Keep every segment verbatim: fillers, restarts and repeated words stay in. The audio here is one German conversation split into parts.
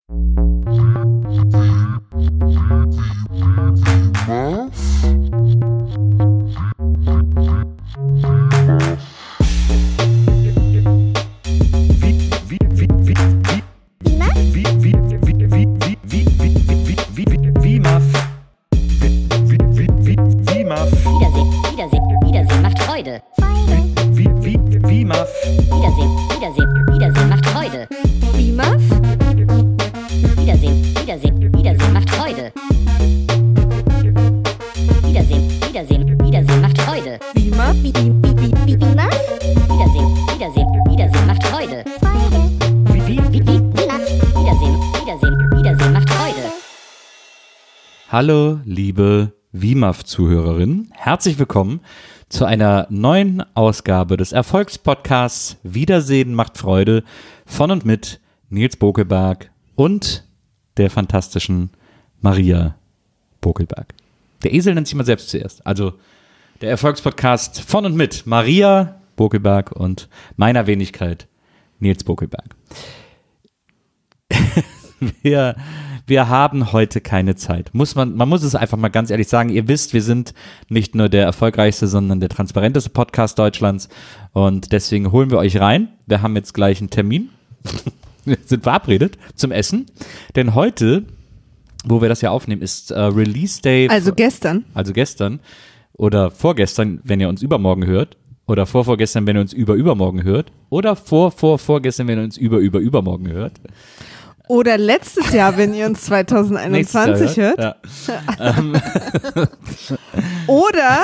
Hallo, liebe W M A F-Zuhörerinnen, herzlich willkommen zu einer neuen Ausgabe des Erfolgspodcasts Wiedersehen macht Freude von und mit Nils Bokelberg und der fantastischen Maria Bokelberg. Der Esel nennt sich mal selbst zuerst, also der Erfolgspodcast von und mit Maria Bokelberg und meiner Wenigkeit Nils Bokelberg. Wir Wir haben heute keine Zeit. Muss man, man muss es einfach mal ganz ehrlich sagen. Ihr wisst, wir sind nicht nur der erfolgreichste, sondern der transparenteste Podcast Deutschlands. Und deswegen holen wir euch rein. Wir haben jetzt gleich einen Termin. Wir sind verabredet zum Essen. Denn heute, wo wir das ja aufnehmen, ist äh, Release Day. Also gestern. Also gestern. Oder vorgestern, wenn ihr uns übermorgen hört. Oder vorvorgestern, wenn ihr uns über übermorgen hört. Oder vor, vor, vorgestern, wenn ihr uns über, über, übermorgen hört. Oder letztes Jahr, wenn ihr uns zwanzig einundzwanzig hört. hört. Ja. Oder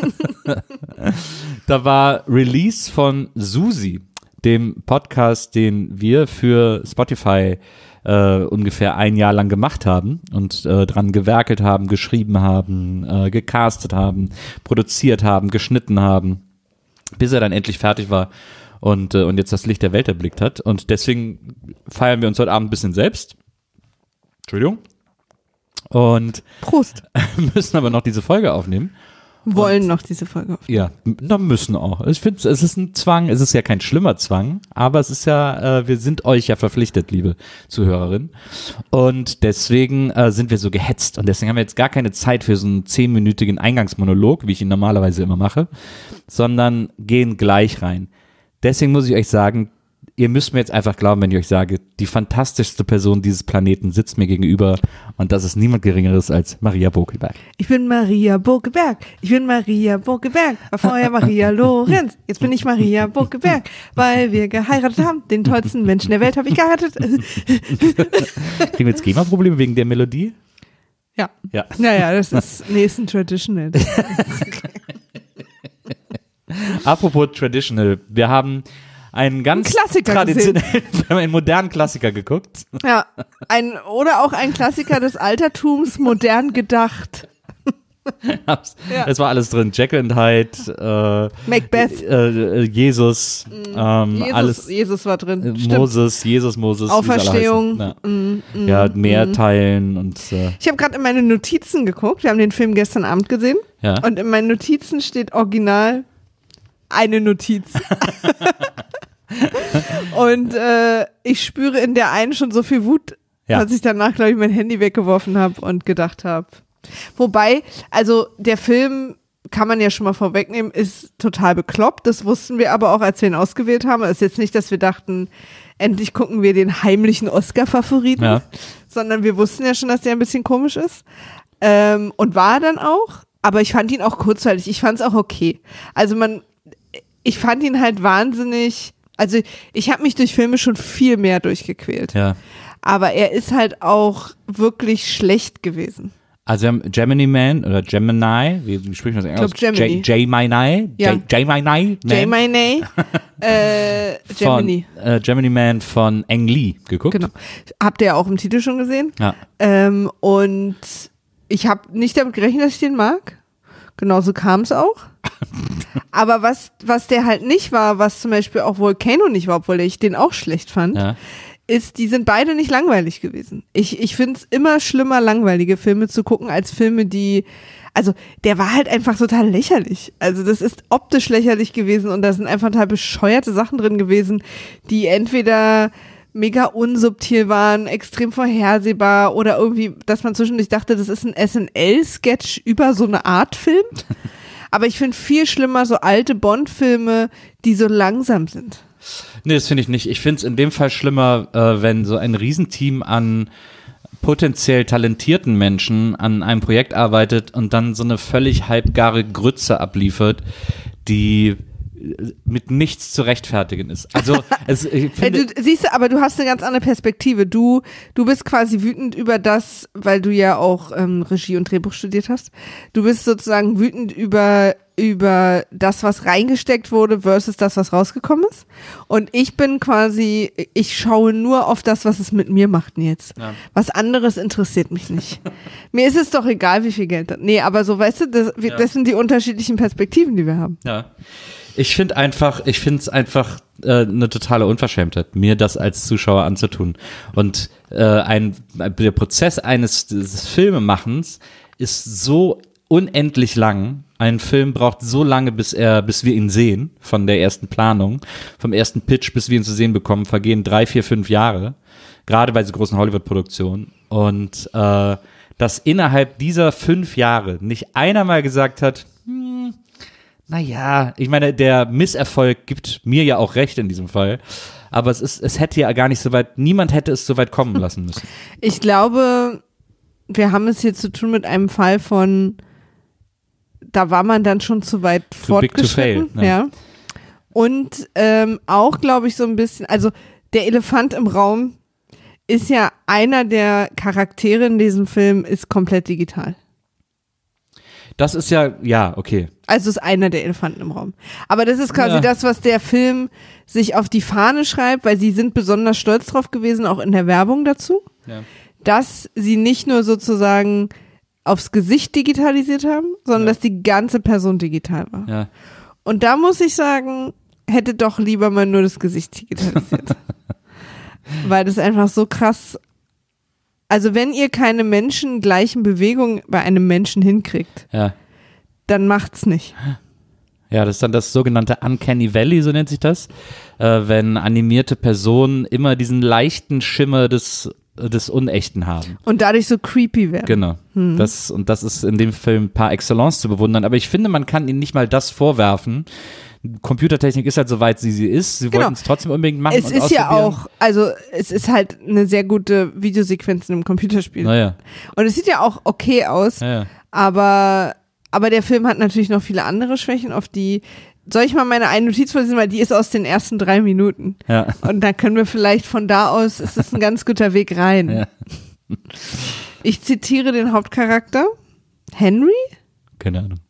da war Release von Susi, dem Podcast, den wir für Spotify äh, ungefähr ein Jahr lang gemacht haben und äh, dran gewerkelt haben, geschrieben haben, äh, gecastet haben, produziert haben, geschnitten haben, bis er dann endlich fertig war. Und, äh, und jetzt das Licht der Welt erblickt hat. Und deswegen feiern wir uns heute Abend ein bisschen selbst. Entschuldigung. Und Prost. müssen aber noch diese Folge aufnehmen. Wollen und, noch diese Folge aufnehmen. Ja, na, müssen auch. Ich finde, es ist ein Zwang. Es ist ja kein schlimmer Zwang, aber es ist ja, äh, wir sind euch ja verpflichtet, liebe Zuhörerinnen. Und deswegen äh, sind wir so gehetzt. Und deswegen haben wir jetzt gar keine Zeit für so einen zehnminütigen Eingangsmonolog, wie ich ihn normalerweise immer mache, sondern gehen gleich rein. Deswegen muss ich euch sagen, ihr müsst mir jetzt einfach glauben, wenn ich euch sage, die fantastischste Person dieses Planeten sitzt mir gegenüber und das ist niemand Geringeres als Maria Bokelberg. Ich bin Maria Bokelberg, ich bin Maria Bokelberg, war vorher Maria Lorenz, jetzt bin ich Maria Bokelberg, weil wir geheiratet haben, den tollsten Menschen der Welt habe ich geheiratet. Kriegen wir jetzt GEMA-Probleme wegen der Melodie? Ja. Ja. Naja, das ist nächsten Traditional. Apropos Traditional, wir haben einen ganz ein Klassiker traditionellen, wir haben einen modernen Klassiker geguckt. Ja, ein, oder auch ein Klassiker des Altertums, modern gedacht. Das ja. war alles drin, Jekyll and Hyde, äh, Macbeth, äh, Jesus, ähm, Jesus, alles. Jesus war drin, äh, Moses, Jesus, Moses. Auferstehung. Ja, mm, mm, ja mehr mm. teilen und. Äh, ich habe gerade in meine Notizen geguckt, wir haben den Film gestern Abend gesehen ja. und in meinen Notizen steht original eine Notiz. Und äh, ich spüre in der einen schon so viel Wut, ja. dass ich danach, glaube ich, mein Handy weggeworfen habe und gedacht habe. Wobei, also der Film, kann man ja schon mal vorwegnehmen, ist total bekloppt. Das wussten wir aber auch, als wir ihn ausgewählt haben. Es ist jetzt nicht, dass wir dachten, endlich gucken wir den heimlichen Oscar-Favoriten, ja. sondern wir wussten ja schon, dass der ein bisschen komisch ist. Ähm, und war dann auch. Aber ich fand ihn auch kurzweilig. Ich fand es auch okay. Also man Ich fand ihn halt wahnsinnig, also ich habe mich durch Filme schon viel mehr durchgequält. Ja. Aber er ist halt auch wirklich schlecht gewesen. Also wir haben Gemini Man oder Gemini, wie, wie spricht man das eigentlich aus? Gemini. Gemini. Ja. Gemini. Gemini. äh, Gemini. Von, äh, Gemini Man von Ang Lee geguckt. Genau. Habt ihr ja auch im Titel schon gesehen. Ja. Ähm, und ich habe nicht damit gerechnet, dass ich den mag. Genauso kam es auch. Aber was, was der halt nicht war, was zum Beispiel auch Volcano nicht war, obwohl ich den auch schlecht fand, ja. ist, die sind beide nicht langweilig gewesen. Ich, ich finde es immer schlimmer, langweilige Filme zu gucken, als Filme, die, also der war halt einfach total lächerlich. Also das ist optisch lächerlich gewesen und da sind einfach total bescheuerte Sachen drin gewesen, die entweder mega unsubtil waren, extrem vorhersehbar oder irgendwie, dass man zwischendurch dachte, das ist ein S N L-Sketch über so eine Art Film. Aber ich finde viel schlimmer so alte Bond-Filme, die so langsam sind. Nee, das finde ich nicht. Ich finde es in dem Fall schlimmer, äh, wenn so ein Riesenteam an potenziell talentierten Menschen an einem Projekt arbeitet und dann so eine völlig halbgare Grütze abliefert, die mit nichts zu rechtfertigen ist. Also es, ich finde, du, siehst du, aber du hast eine ganz andere Perspektive. Du, du bist quasi wütend über das, weil du ja auch ähm, Regie und Drehbuch studiert hast. Du bist sozusagen wütend über über das, was reingesteckt wurde versus das, was rausgekommen ist. Und ich bin quasi, ich schaue nur auf das, was es mit mir macht, Nils. Ja. Was anderes interessiert mich nicht. Mir ist es doch egal, wie viel Geld. Nee, aber so, weißt du, das, ja. das sind die unterschiedlichen Perspektiven, die wir haben. Ja. Ich finde einfach, ich finde es einfach äh, eine totale Unverschämtheit, mir das als Zuschauer anzutun. Und äh, ein, der Prozess eines des Filmemachens ist so unendlich lang. Ein Film braucht so lange, bis er, bis wir ihn sehen, von der ersten Planung, vom ersten Pitch, bis wir ihn zu sehen bekommen, vergehen drei, vier, fünf Jahre. Gerade bei so großen Hollywood-Produktionen. Und äh, dass innerhalb dieser fünf Jahre nicht einer mal gesagt hat, hm, naja, ich meine, der Misserfolg gibt mir ja auch recht in diesem Fall. Aber es ist, es hätte ja gar nicht so weit, niemand hätte es so weit kommen lassen müssen. Ich glaube, wir haben es hier zu tun mit einem Fall von, da war man dann schon zu weit Too fortgeschritten. Big to fail, ne? Ja. Und ähm, auch, glaube ich, so ein bisschen, also der Elefant im Raum ist ja einer der Charaktere in diesem Film, ist komplett digital. Das ist ja, ja, okay. Also ist einer der Elefanten im Raum. Aber das ist quasi ja. das, was der Film sich auf die Fahne schreibt, weil sie sind besonders stolz drauf gewesen, auch in der Werbung dazu, ja. dass sie nicht nur sozusagen aufs Gesicht digitalisiert haben, sondern ja. dass die ganze Person digital war. Ja. Und da muss ich sagen, hätte doch lieber mal nur das Gesicht digitalisiert. Weil das einfach so krass, also wenn ihr keine menschengleichen Bewegungen bei einem Menschen hinkriegt, ja. dann macht's nicht. Ja, das ist dann das sogenannte Uncanny Valley, so nennt sich das, äh, wenn animierte Personen immer diesen leichten Schimmer des des Unechten haben. Und dadurch so creepy werden. Genau. Hm. Das, und das ist in dem Film par excellence zu bewundern. Aber ich finde, man kann ihnen nicht mal das vorwerfen. Computertechnik ist halt so weit, wie sie ist. Sie genau. wollten es trotzdem unbedingt machen. Es und ist ja auch, also es ist halt eine sehr gute Videosequenz in einem Computerspiel. Naja. Und es sieht ja auch okay aus, naja. aber, aber der Film hat natürlich noch viele andere Schwächen, auf die soll ich mal meine eine Notiz vorlesen, weil die ist aus den ersten drei Minuten. Ja. Und dann können wir vielleicht von da aus, es ist ein ganz guter Weg rein. Ja. Ich zitiere den Hauptcharakter. Henry? Keine Ahnung.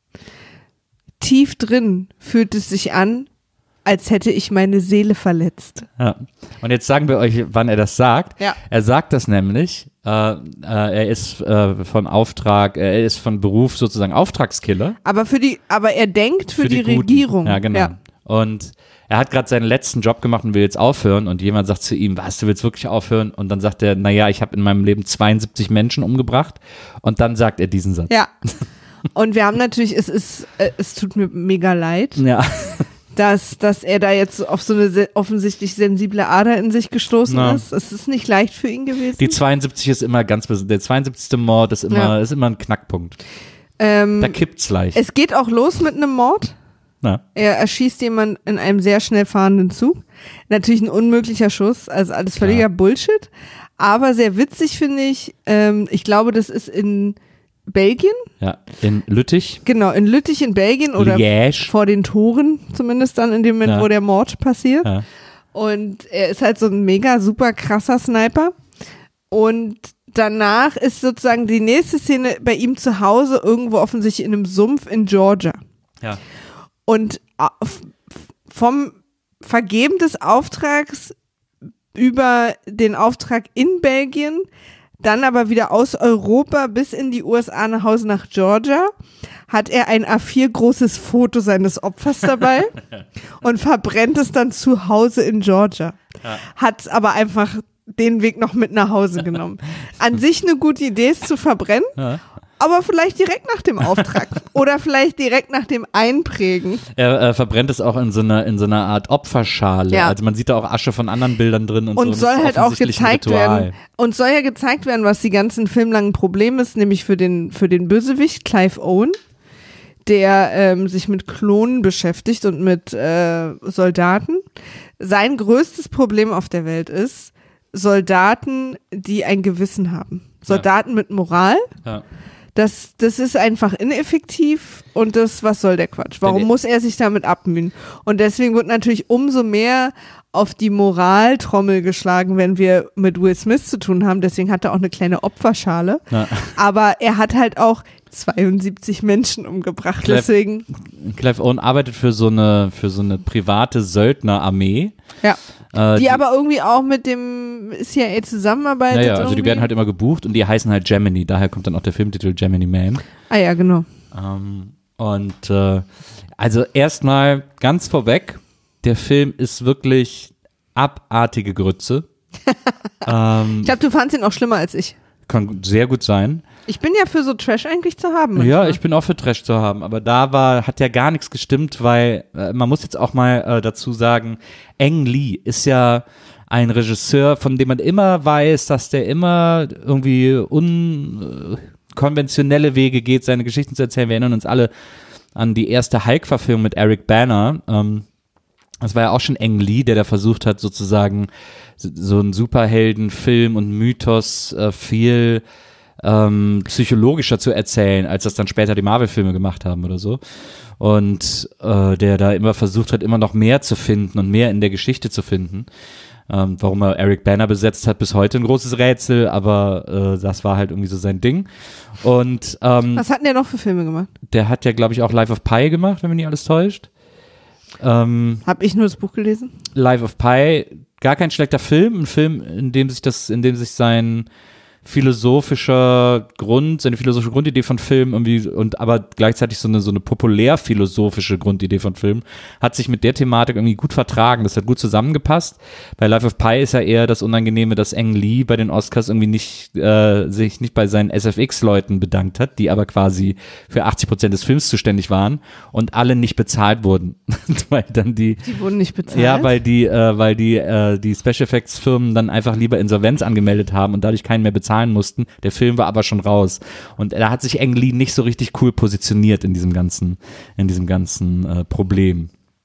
Tief drin fühlt es sich an, als hätte ich meine Seele verletzt. Ja. Und jetzt sagen wir euch, wann er das sagt. Ja. Er sagt das nämlich, äh, äh, er ist äh, von Auftrag, er ist von Beruf sozusagen Auftragskiller. Aber für die, aber er denkt für, für die, die Regierung. Ja, genau. Ja. Und er hat gerade seinen letzten Job gemacht und will jetzt aufhören und jemand sagt zu ihm, was, du willst wirklich aufhören? Und dann sagt er, naja, ich habe in meinem Leben zweiundsiebzig Menschen umgebracht und dann sagt er diesen Satz. Ja. Und wir haben natürlich, es ist, es tut mir mega leid. Ja. Dass, dass er da jetzt auf so eine se- offensichtlich sensible Ader in sich gestoßen ja. ist. Es ist nicht leicht für ihn gewesen. Die zweiundsiebzig ist immer ganz, der zweiundsiebzigste Mord ist immer, ja. ist immer ein Knackpunkt. Ähm, da kippt's leicht. Es geht auch los mit einem Mord. Na. Er erschießt jemanden in einem sehr schnell fahrenden Zug. Natürlich ein unmöglicher Schuss, also alles völliger ja. Bullshit. Aber sehr witzig finde ich, ähm, ich glaube, das ist in Belgien? Ja, in Lüttich. Genau, in Lüttich in Belgien oder Liège. Vor den Toren zumindest dann in dem Moment, ja. wo der Mord passiert. Ja. Und er ist halt so ein mega super krasser Sniper. Und danach ist sozusagen die nächste Szene bei ihm zu Hause irgendwo offensichtlich in einem Sumpf in Georgia. Ja. Und vom Vergeben des Auftrags über den Auftrag in Belgien, dann aber wieder aus Europa bis in die U S A nach Hause nach Georgia, hat er ein A vier großes Foto seines Opfers dabei und verbrennt es dann zu Hause in Georgia. Ja. Hat aber einfach den Weg noch mit nach Hause genommen. An sich eine gute Idee, es zu verbrennen. Ja. aber vielleicht direkt nach dem Auftrag oder vielleicht direkt nach dem Einprägen. Er äh, verbrennt es auch in so einer in so einer Art Opferschale. Ja. Also man sieht da auch Asche von anderen Bildern drin und, und so. Und soll halt auch gezeigt werden. Und soll ja gezeigt werden, was die ganzen filmlangen Problem ist, nämlich für den für den Bösewicht Clive Owen, der ähm, sich mit Klonen beschäftigt und mit äh, Soldaten. Sein größtes Problem auf der Welt ist Soldaten, die ein Gewissen haben. Soldaten ja. mit Moral. Ja. Das, das ist einfach ineffektiv und das, was soll der Quatsch? Warum muss er sich damit abmühen? Und deswegen wird natürlich umso mehr auf die Moraltrommel geschlagen, wenn wir mit Will Smith zu tun haben. Deswegen hat er auch eine kleine Opferschale. Ja. Aber er hat halt auch zweiundsiebzig Menschen umgebracht. Clive, deswegen. Clive Owen arbeitet für so eine, für so eine private Söldnerarmee. Ja. Äh, die, die aber irgendwie auch mit dem C I A zusammenarbeitet. Ja, ja, also die werden halt immer gebucht und die heißen halt Gemini. Daher kommt dann auch der Filmtitel Gemini Man. Ah ja, genau. Ähm, und äh, also erstmal ganz vorweg, der Film ist wirklich abartige Grütze. ähm, ich glaube, du fandst ihn auch schlimmer als ich. Kann sehr gut sein. Ich bin ja für so Trash eigentlich zu haben. Manchmal. Ja, ich bin auch für Trash zu haben, aber da war, hat ja gar nichts gestimmt, weil äh, man muss jetzt auch mal äh, dazu sagen, Ang Lee ist ja ein Regisseur, von dem man immer weiß, dass der immer irgendwie unkonventionelle Wege geht, seine Geschichten zu erzählen. Wir erinnern uns alle an die erste Hulk-Verfilmung mit Eric Bana. Ähm, das war ja auch schon Ang Lee, der da versucht hat, sozusagen so einen Superheldenfilm und Mythos äh, viel ähm, psychologischer zu erzählen, als das dann später die Marvel-Filme gemacht haben oder so. Und äh, der da immer versucht hat, immer noch mehr zu finden und mehr in der Geschichte zu finden. Ähm, warum er Eric Bana besetzt hat, bis heute ein großes Rätsel, aber äh, das war halt irgendwie so sein Ding. Und ähm, was hat denn der noch für Filme gemacht? Der hat ja, glaube ich, auch Life of Pi gemacht, wenn mich nicht alles täuscht. Ähm, Hab ich nur das Buch gelesen? Life of Pi, gar kein schlechter Film, ein Film, in dem sich das, in dem sich sein philosophischer Grund, seine philosophische Grundidee von Film irgendwie und aber gleichzeitig so eine so eine populär-philosophische Grundidee von Film hat sich mit der Thematik irgendwie gut vertragen. Das hat gut zusammengepasst. Bei Life of Pi ist ja eher das Unangenehme, dass Ang Lee bei den Oscars irgendwie nicht äh, sich nicht bei seinen S F X-Leuten bedankt hat, die aber quasi für achtzig Prozent des Films zuständig waren und alle nicht bezahlt wurden, weil dann die die wurden nicht bezahlt. Ja, weil die äh, weil die äh, die Special Effects Firmen dann einfach lieber Insolvenz angemeldet haben und dadurch keinen mehr bezahlt mussten. Der Film war aber schon raus. Und da hat sich Ang Lee nicht so richtig cool positioniert in diesem ganzen, in diesem ganzen äh, Problem.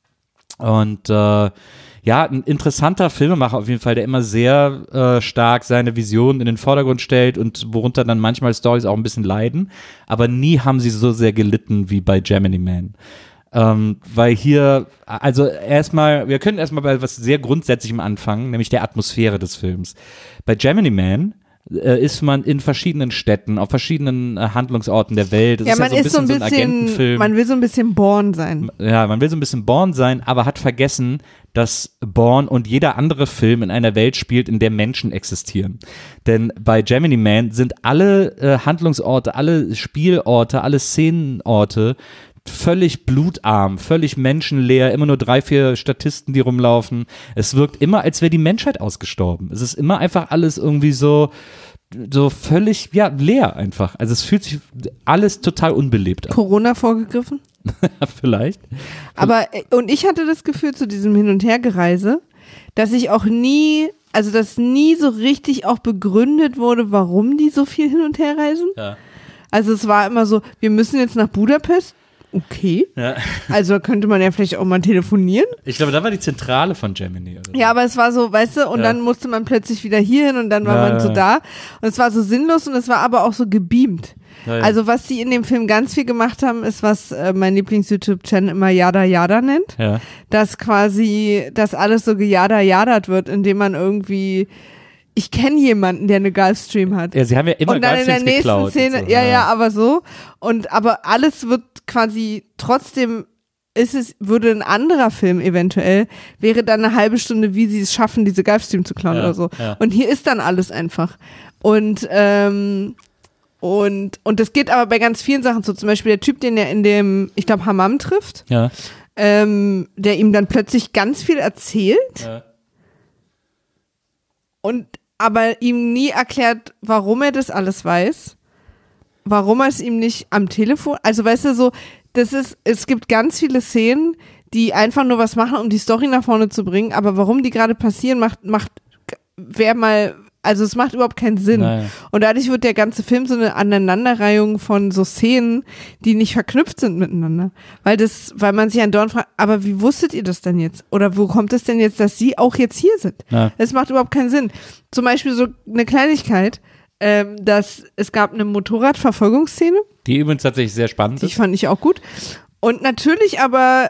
Und äh, ja, ein interessanter Filmemacher auf jeden Fall, der immer sehr äh, stark seine Vision in den Vordergrund stellt und worunter dann manchmal Storys auch ein bisschen leiden. Aber nie haben sie so sehr gelitten wie bei Gemini Man. Ähm, weil hier, also erstmal, wir können erstmal bei was sehr Grundsätzlichem anfangen, nämlich der Atmosphäre des Films. Bei Gemini Man ist man in verschiedenen Städten, auf verschiedenen äh, Handlungsorten der Welt. Das ja, ist man ja so ein ist bisschen so ein so ein bisschen, Agentenfilm. Man will so ein bisschen Bourne sein. Ja, man will so ein bisschen Bourne sein, aber hat vergessen, dass Bourne und jeder andere Film in einer Welt spielt, in der Menschen existieren. Denn bei Gemini Man sind alle äh, Handlungsorte, alle Spielorte, alle Szenenorte völlig blutarm, völlig menschenleer, immer nur drei, vier Statisten, die rumlaufen. Es wirkt immer, als wäre die Menschheit ausgestorben. Es ist immer einfach alles irgendwie so, so völlig, ja, leer einfach. Also es fühlt sich alles total unbelebt an. Corona vorgegriffen? Vielleicht. Aber, und ich hatte das Gefühl zu diesem Hin- und Hergereise, dass ich auch nie, also dass nie so richtig auch begründet wurde, warum die so viel hin und her reisen. Ja. Also es war immer so, wir müssen jetzt nach Budapest. Okay. Ja. Also könnte man ja vielleicht auch mal telefonieren. Ich glaube, da war die Zentrale von Gemini. Oder? Ja, aber es war so, weißt du, und ja. dann musste man plötzlich wieder hier hin und dann war ja, man so da. Und es war so sinnlos und es war aber auch so gebeamt. Ja, ja. Also was sie in dem Film ganz viel gemacht haben, ist, was äh, mein Lieblings-YouTube-Channel immer Yada Yada nennt. Ja. Dass quasi, dass alles so gejada jadat wird, indem man irgendwie ich kenne jemanden, der eine Gulfstream hat. Ja, sie haben ja immer und dann in der nächsten geklaut Szene, so. ja, ja, aber so. Und aber alles wird quasi trotzdem ist es, würde ein anderer Film eventuell, wäre dann eine halbe Stunde, wie sie es schaffen, diese Gulfstream zu klauen ja, oder so. Ja. Und hier ist dann alles einfach. Und, ähm, und, und das geht aber bei ganz vielen Sachen so. Zum Beispiel der Typ, den er in dem, ich glaube, Hammam trifft, ja. ähm, der ihm dann plötzlich ganz viel erzählt. Ja. Und aber ihm nie erklärt, warum er das alles weiß. warum er es ihm nicht am Telefon, also weißt du so, das ist, es gibt ganz viele Szenen, die einfach nur was machen, um die Story nach vorne zu bringen, aber warum die gerade passieren, macht, macht, wer mal, also es macht überhaupt keinen Sinn. Naja. Und dadurch wird der ganze Film so eine Aneinanderreihung von so Szenen, die nicht verknüpft sind miteinander. Weil das, weil man sich andauernd fragt, aber wie wusstet ihr das denn jetzt? Oder wo kommt es denn jetzt, dass sie auch jetzt hier sind? Ja. Das macht überhaupt keinen Sinn. Zum Beispiel so eine Kleinigkeit, ähm, dass es gab eine Motorradverfolgungsszene. Die übrigens tatsächlich sehr spannend Die ist. fand ich auch gut. Und natürlich aber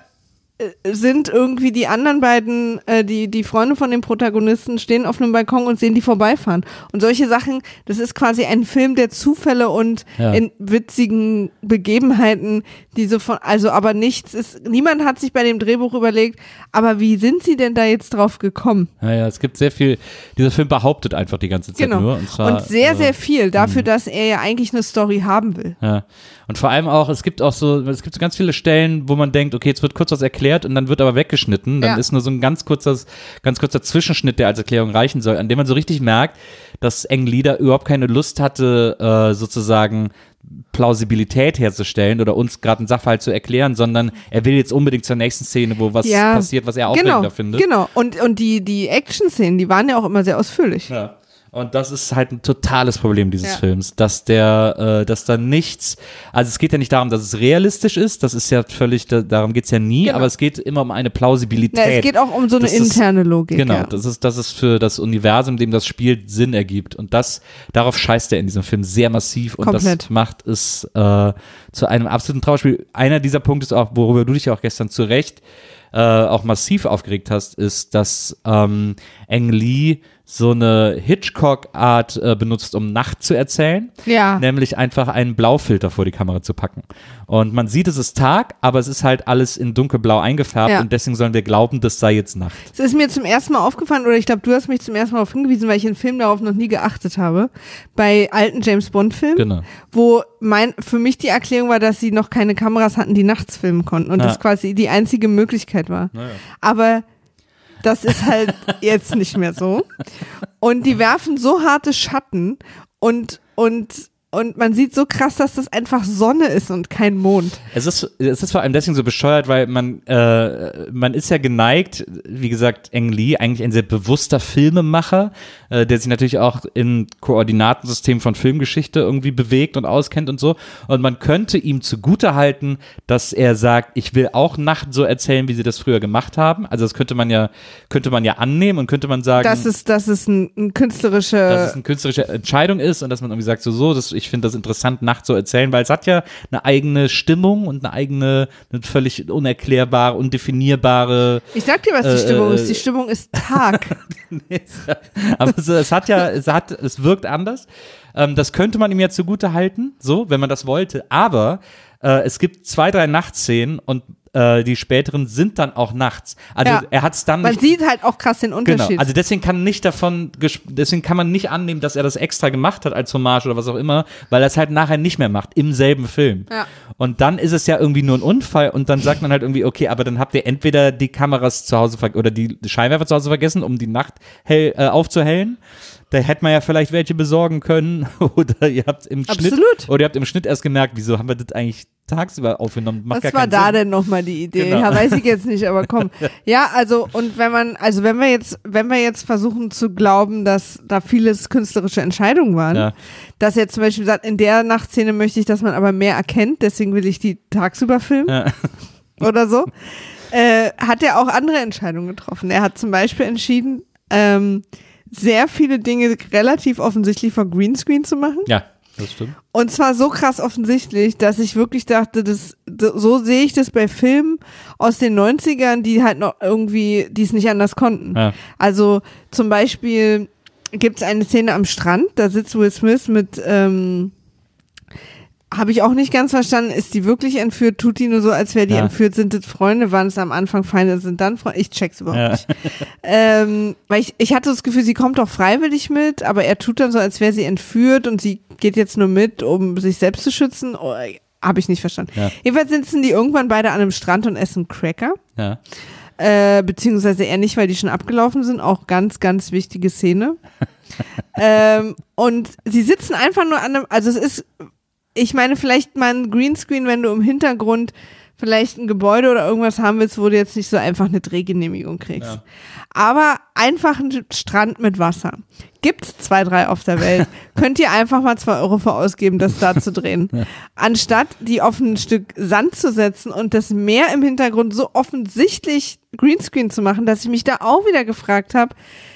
sind irgendwie die anderen beiden, äh, die, die Freunde von den Protagonisten stehen auf einem Balkon und sehen die vorbeifahren. Und solche Sachen, das ist quasi ein Film der Zufälle und Ja. in witzigen Begebenheiten, die so von, also aber nichts ist, niemand hat sich bei dem Drehbuch überlegt, aber wie sind sie denn da jetzt drauf gekommen? Naja, es gibt sehr viel, dieser Film behauptet einfach die ganze Zeit Genau. nur. Und, zwar, Und sehr, also, sehr viel dafür, dass er ja eigentlich eine Story haben will. Ja. Und vor allem auch, es gibt auch so, es gibt so ganz viele Stellen, wo man denkt, okay, jetzt wird kurz was erklärt und dann wird aber weggeschnitten. Dann Ja. ist nur so ein ganz kurzer, ganz kurzer Zwischenschnitt, der als Erklärung reichen soll, an dem man so richtig merkt, dass Ang Lee da überhaupt keine Lust hatte, äh, sozusagen Plausibilität herzustellen oder uns gerade einen Sachverhalt zu erklären, sondern er will jetzt unbedingt zur nächsten Szene, wo was Ja, passiert, was er aufregender genau, findet. Genau, und, und die, die Action-Szenen, die waren ja auch immer sehr ausführlich. Ja. Und das ist halt ein totales Problem dieses Ja. Films, dass der, äh, dass da nichts, also es geht ja nicht darum, dass es realistisch ist, das ist ja völlig, da, darum geht's ja nie, Genau. aber es geht immer um eine Plausibilität. Na, es geht auch um so eine Das ist- interne Logik. Genau, ja. das ist, das ist für das Universum, in dem das Spiel Sinn ergibt. Und das, darauf scheißt er in diesem Film sehr massiv und Komplett. das macht es äh, zu einem absoluten Trauerspiel. Einer dieser Punkte ist auch, worüber du dich ja auch gestern zu Recht äh, auch massiv aufgeregt hast, ist, dass ähm, Ang Lee so eine Hitchcock-Art äh, benutzt, um Nacht zu erzählen. Ja. Nämlich einfach einen Blaufilter vor die Kamera zu packen. Und man sieht, es ist Tag, aber es ist halt alles in dunkelblau eingefärbt Ja. und deswegen sollen wir glauben, das sei jetzt Nacht. Es ist mir zum ersten Mal aufgefallen, oder ich glaube, du hast mich zum ersten Mal darauf hingewiesen, weil ich in Filmen darauf noch nie geachtet habe, bei alten James-Bond-Filmen, Genau. wo mein, für mich die Erklärung war, dass sie noch keine Kameras hatten, die nachts filmen konnten und Ja. das quasi die einzige Möglichkeit war. Naja. Aber das ist halt jetzt nicht mehr so. Und die werfen so harte Schatten und, und, und man sieht so krass, dass das einfach Sonne ist und kein Mond. Es ist, es ist vor allem deswegen so bescheuert, weil man, äh, man ist ja geneigt, wie gesagt, Ang Lee, eigentlich ein sehr bewusster Filmemacher, äh, der sich natürlich auch im Koordinatensystem von Filmgeschichte irgendwie bewegt und auskennt und so. Und man könnte ihm zugutehalten, dass er sagt, ich will auch Nacht so erzählen, wie sie das früher gemacht haben. Also das könnte man ja, könnte man ja annehmen und könnte man sagen, Das ist, das ist ein, ein künstlerische. dass es eine künstlerische Entscheidung ist und dass man irgendwie sagt, so, so, das, ich finde das interessant, Nacht zu erzählen, weil es hat ja eine eigene Stimmung und eine eigene, eine völlig unerklärbare, undefinierbare, Ich sag dir, was die Äh, Stimmung äh, ist. Die Stimmung ist Tag. aber es, es hat ja, es hat, es wirkt anders. Ähm, das könnte man ihm ja zugute halten, so, wenn man das wollte, aber äh, es gibt zwei, drei Nachtszenen und äh, die späteren sind dann auch nachts. Also Ja. er hat es dann Man nicht sieht halt auch krass den Unterschied. Genau, also deswegen kann nicht davon, ges- deswegen kann man nicht annehmen, dass er das extra gemacht hat als Hommage oder was auch immer, weil er es halt nachher nicht mehr macht, im selben Film. Ja. Und dann ist es ja irgendwie nur ein Unfall und dann sagt man halt irgendwie, okay, aber dann habt ihr entweder die Kameras zu Hause ver- oder die Scheinwerfer zu Hause vergessen, um die Nacht hell, äh, aufzuhellen. Da hätte man ja vielleicht welche besorgen können oder ihr habt im Schnitt Absolut. oder ihr habt im Schnitt erst gemerkt, wieso haben wir das eigentlich tagsüber aufgenommen? Macht Was gar war keinen da Sinn. denn nochmal die Idee? Genau. Ja, weiß ich jetzt nicht, aber komm. Ja, also, und wenn man, also wenn wir jetzt, wenn wir jetzt versuchen zu glauben, dass da vieles künstlerische Entscheidungen waren, Ja. dass er zum Beispiel sagt, in der Nachtszene möchte ich, dass man aber mehr erkennt, deswegen will ich die tagsüber filmen Ja. oder so, äh, hat er auch andere Entscheidungen getroffen. Er hat zum Beispiel entschieden, ähm, sehr viele Dinge relativ offensichtlich vor Greenscreen zu machen. Ja, das stimmt. Und zwar so krass offensichtlich, dass ich wirklich dachte, das, so sehe ich das bei Filmen aus den neunzigern, die halt noch irgendwie, die es nicht anders konnten. Ja. Also zum Beispiel gibt es eine Szene am Strand, da sitzt Will Smith mit, ähm, habe ich auch nicht ganz verstanden, ist die wirklich entführt, tut die nur so, als wäre die Ja. entführt, sind das Freunde, waren es am Anfang Feinde, sind dann Freunde, ich check's überhaupt Ja. nicht. Ähm, weil ich, ich hatte das Gefühl, sie kommt doch freiwillig mit, aber er tut dann so, als wäre sie entführt und sie geht jetzt nur mit, um sich selbst zu schützen. Oh, habe ich nicht verstanden. Ja. Jedenfalls sitzen die irgendwann beide an einem Strand und essen Cracker. Ja. Äh, beziehungsweise eher nicht, weil die schon abgelaufen sind. Auch ganz, ganz wichtige Szene. ähm, und sie sitzen einfach nur an einem, also es ist ich meine, vielleicht mal ein Greenscreen, wenn du im Hintergrund vielleicht ein Gebäude oder irgendwas haben willst, wo du jetzt nicht so einfach eine Drehgenehmigung kriegst. Ja. Aber einfach ein Strand mit Wasser. Gibt's zwei, drei auf der Welt. Könnt ihr einfach mal zwei Euro für ausgeben, das da zu drehen. Ja. Anstatt die auf ein Stück Sand zu setzen und das Meer im Hintergrund so offensichtlich Greenscreen zu machen, dass ich mich da auch wieder gefragt habe,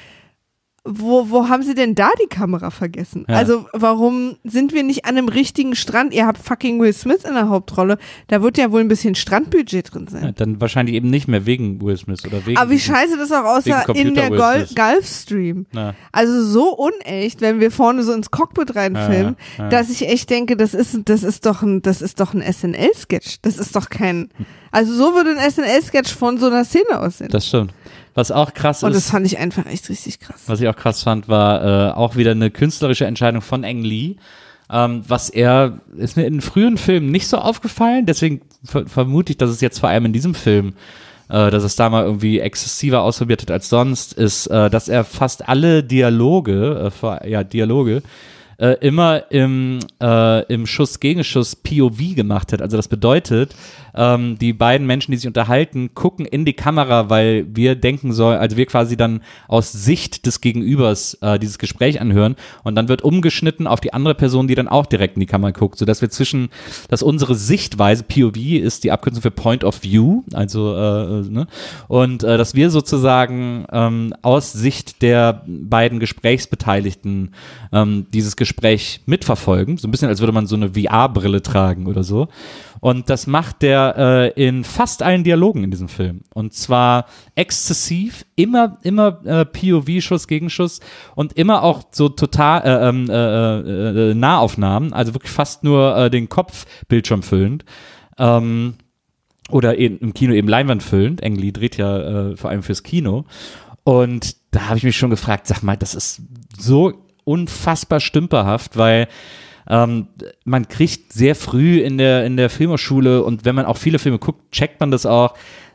Wo, wo haben sie denn da die Kamera vergessen? Ja. Also warum sind wir nicht an einem richtigen Strand? Ihr habt fucking Will Smith in der Hauptrolle. Da wird ja wohl ein bisschen Strandbudget drin sein. Ja, dann wahrscheinlich eben nicht mehr wegen Will Smith oder wegen. Aber wie scheiße das auch aussah in der Gol- Gulfstream. Ja. Also so unecht, wenn wir vorne so ins Cockpit reinfilmen, ja, ja. dass ich echt denke, das ist, das ist doch ein, das ist doch ein S N L-Sketch. Das ist doch kein, also so würde ein S N L-Sketch von so einer Szene aussehen. Das stimmt. Was auch krass ist. Und das fand ich einfach echt richtig krass. Was ich auch krass fand, war äh, auch wieder eine künstlerische Entscheidung von Ang Lee. Ähm, was er, ist mir in frühen Filmen nicht so aufgefallen, deswegen ver- vermute ich, dass es jetzt vor allem in diesem Film, äh, dass es da mal irgendwie exzessiver ausprobiert hat als sonst, ist, äh, dass er fast alle Dialoge, äh, vor, ja, Dialoge, äh, immer im, äh, im Schuss-Gegenschuss P O V gemacht hat. Also das bedeutet, ähm, die beiden Menschen, die sich unterhalten, gucken in die Kamera, weil wir denken sollen, also wir quasi dann aus Sicht des Gegenübers äh, dieses Gespräch anhören und dann wird umgeschnitten auf die andere Person, die dann auch direkt in die Kamera guckt, sodass wir zwischen, dass unsere Sichtweise, P O V ist die Abkürzung für Point of View, also äh, ne, und äh, dass wir sozusagen ähm, aus Sicht der beiden Gesprächsbeteiligten ähm, dieses Gespräch mitverfolgen, so ein bisschen als würde man so eine V R-Brille tragen oder so. Und das macht der äh, in fast allen Dialogen in diesem Film. Und zwar exzessiv, immer, immer äh, P O V, Schuss gegen Schuss und immer auch so total äh, ähm, äh, äh, Nahaufnahmen, also wirklich fast nur äh, den Kopfbildschirm füllend. Ähm, oder eben im Kino eben Leinwand füllend. Ang Lee dreht ja äh, vor allem fürs Kino. Und da habe ich mich schon gefragt, sag mal, das ist so unfassbar stümperhaft, weil Ähm, man kriegt sehr früh in der, in der Filmhochschule und wenn man auch viele Filme guckt, checkt man das auch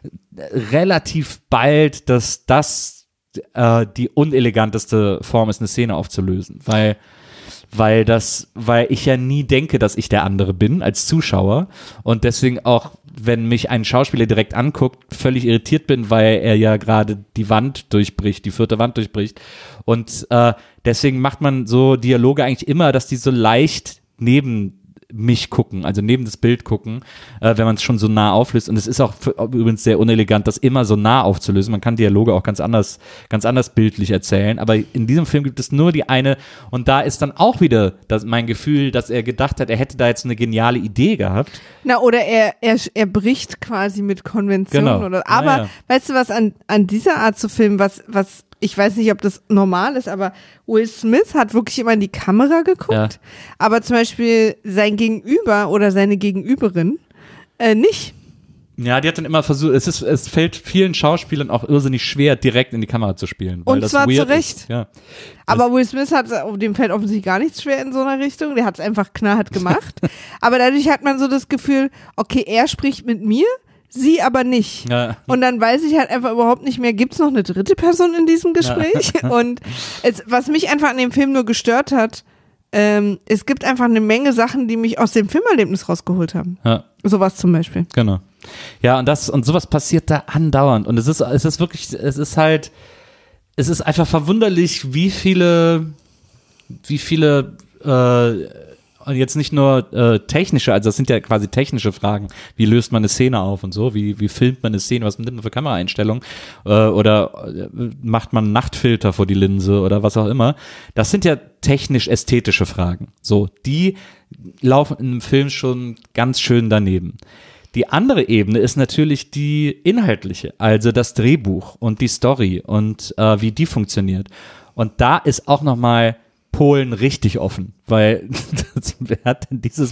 relativ bald, dass das äh, die uneleganteste Form ist, eine Szene aufzulösen, weil weil das, weil ich ja nie denke, dass ich der andere bin als Zuschauer und deswegen auch, wenn mich ein Schauspieler direkt anguckt, völlig irritiert bin, weil er ja gerade die Wand durchbricht, die vierte Wand durchbricht und äh, deswegen macht man so Dialoge eigentlich immer, dass die so leicht neben mich gucken, also neben das Bild gucken, äh, wenn man es schon so nah auflöst. Und es ist auch für, übrigens sehr unelegant, das immer so nah aufzulösen. Man kann Dialoge auch ganz anders, ganz anders bildlich erzählen. Aber in diesem Film gibt es nur die eine und da ist dann auch wieder das, mein Gefühl, dass er gedacht hat, er hätte da jetzt eine geniale Idee gehabt. Na, oder er, er, er bricht quasi mit Konventionen. Genau. Oder, aber naja. weißt du was, an, an dieser Art zu filmen, was, was ich weiß nicht, ob das normal ist, aber Will Smith hat wirklich immer in die Kamera geguckt, ja. aber zum Beispiel sein Gegenüber oder seine Gegenüberin äh, nicht. Ja, die hat dann immer versucht, es ist, es fällt vielen Schauspielern auch irrsinnig schwer, direkt in die Kamera zu spielen. Weil Und das zwar weird zu Recht. Ist. Ja. Aber Will Smith hat, dem fällt offensichtlich gar nichts schwer in so einer Richtung, der hat es einfach knallhart gemacht. Aber dadurch hat man so das Gefühl, okay, er spricht mit mir, sie aber nicht. Ja. Und dann weiß ich halt einfach überhaupt nicht mehr, gibt's noch eine dritte Person in diesem Gespräch? Ja. Und es, was mich einfach an dem Film nur gestört hat, ähm, es gibt einfach eine Menge Sachen, die mich aus dem Filmerlebnis rausgeholt haben. Ja. Sowas zum Beispiel. Genau. Ja, und das, und sowas passiert da andauernd. Und es ist, es ist wirklich, es ist halt, es ist einfach verwunderlich, wie viele, wie viele, äh, und jetzt nicht nur äh, technische, also das sind ja quasi technische Fragen. Wie löst man eine Szene auf und so? Wie, wie filmt man eine Szene? Was nimmt man für Kameraeinstellungen? Äh, oder äh, macht man einen Nachtfilter vor die Linse oder was auch immer? Das sind ja technisch-ästhetische Fragen. So, die laufen in einem Film schon ganz schön daneben. Die andere Ebene ist natürlich die inhaltliche, also das Drehbuch und die Story und äh, wie die funktioniert. Und da ist auch nochmal Polen richtig offen, weil das, wer hat denn dieses Buch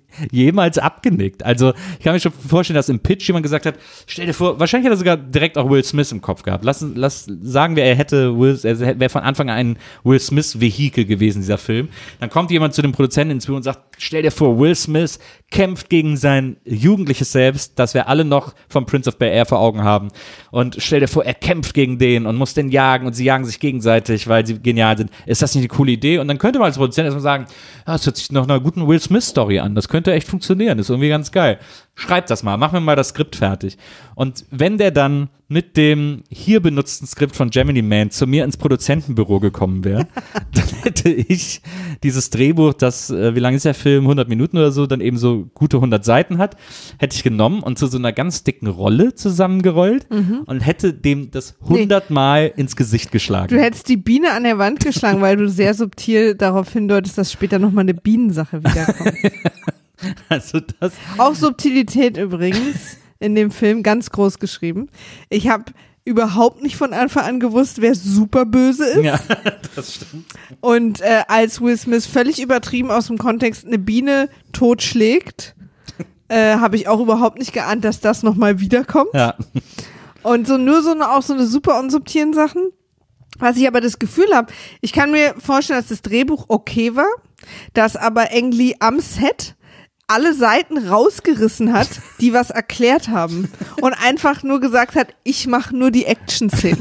jemals abgenickt. Also ich kann mir schon vorstellen, dass im Pitch jemand gesagt hat, stell dir vor, wahrscheinlich hat er sogar direkt auch Will Smith im Kopf gehabt. Lass, lass sagen wir, er hätte Will, er wäre von Anfang an ein Will Smith-Vehikel gewesen, dieser Film. Dann kommt jemand zu dem Produzenten ins Büro und sagt, stell dir vor, Will Smith kämpft gegen sein jugendliches Selbst, das wir alle noch vom Prince of Bel-Air vor Augen haben. Und stell dir vor, er kämpft gegen den und muss den jagen und sie jagen sich gegenseitig, weil sie genial sind. Ist das nicht eine coole Idee? Und dann könnte man als Produzent erstmal sagen, ja, das hört sich nach einer guten Will Smith-Story an. Das könnte echt funktionieren. Das ist irgendwie ganz geil. Schreibt das mal. Mach mir mal das Skript fertig. Und wenn der dann mit dem hier benutzten Skript von Gemini Man zu mir ins Produzentenbüro gekommen wäre, dann hätte ich dieses Drehbuch, das, äh, wie lang ist der Film, hundert Minuten oder so, dann eben so gute hundert Seiten hat, hätte ich genommen und zu so einer ganz dicken Rolle zusammengerollt mhm. und hätte dem das hundert Mal nee. ins Gesicht geschlagen. Du hättest die Biene an der Wand geschlagen, weil du sehr subtil darauf hindeutest, dass später nochmal eine Bienensache wiederkommt. Also das auch Subtilität übrigens in dem Film ganz groß geschrieben. Ich habe überhaupt nicht von Anfang an gewusst, wer super böse ist. Ja, das stimmt. Und äh, als Will Smith völlig übertrieben aus dem Kontext eine Biene totschlägt, äh, habe ich auch überhaupt nicht geahnt, dass das nochmal wiederkommt. Ja. Und so nur so eine, auch so eine super unsubtilen Sachen. Was ich aber das Gefühl habe, ich kann mir vorstellen, dass das Drehbuch okay war, dass aber Ang Lee am Set alle Seiten rausgerissen hat, die was erklärt haben und einfach nur gesagt hat, ich mache nur die Action-Szenen.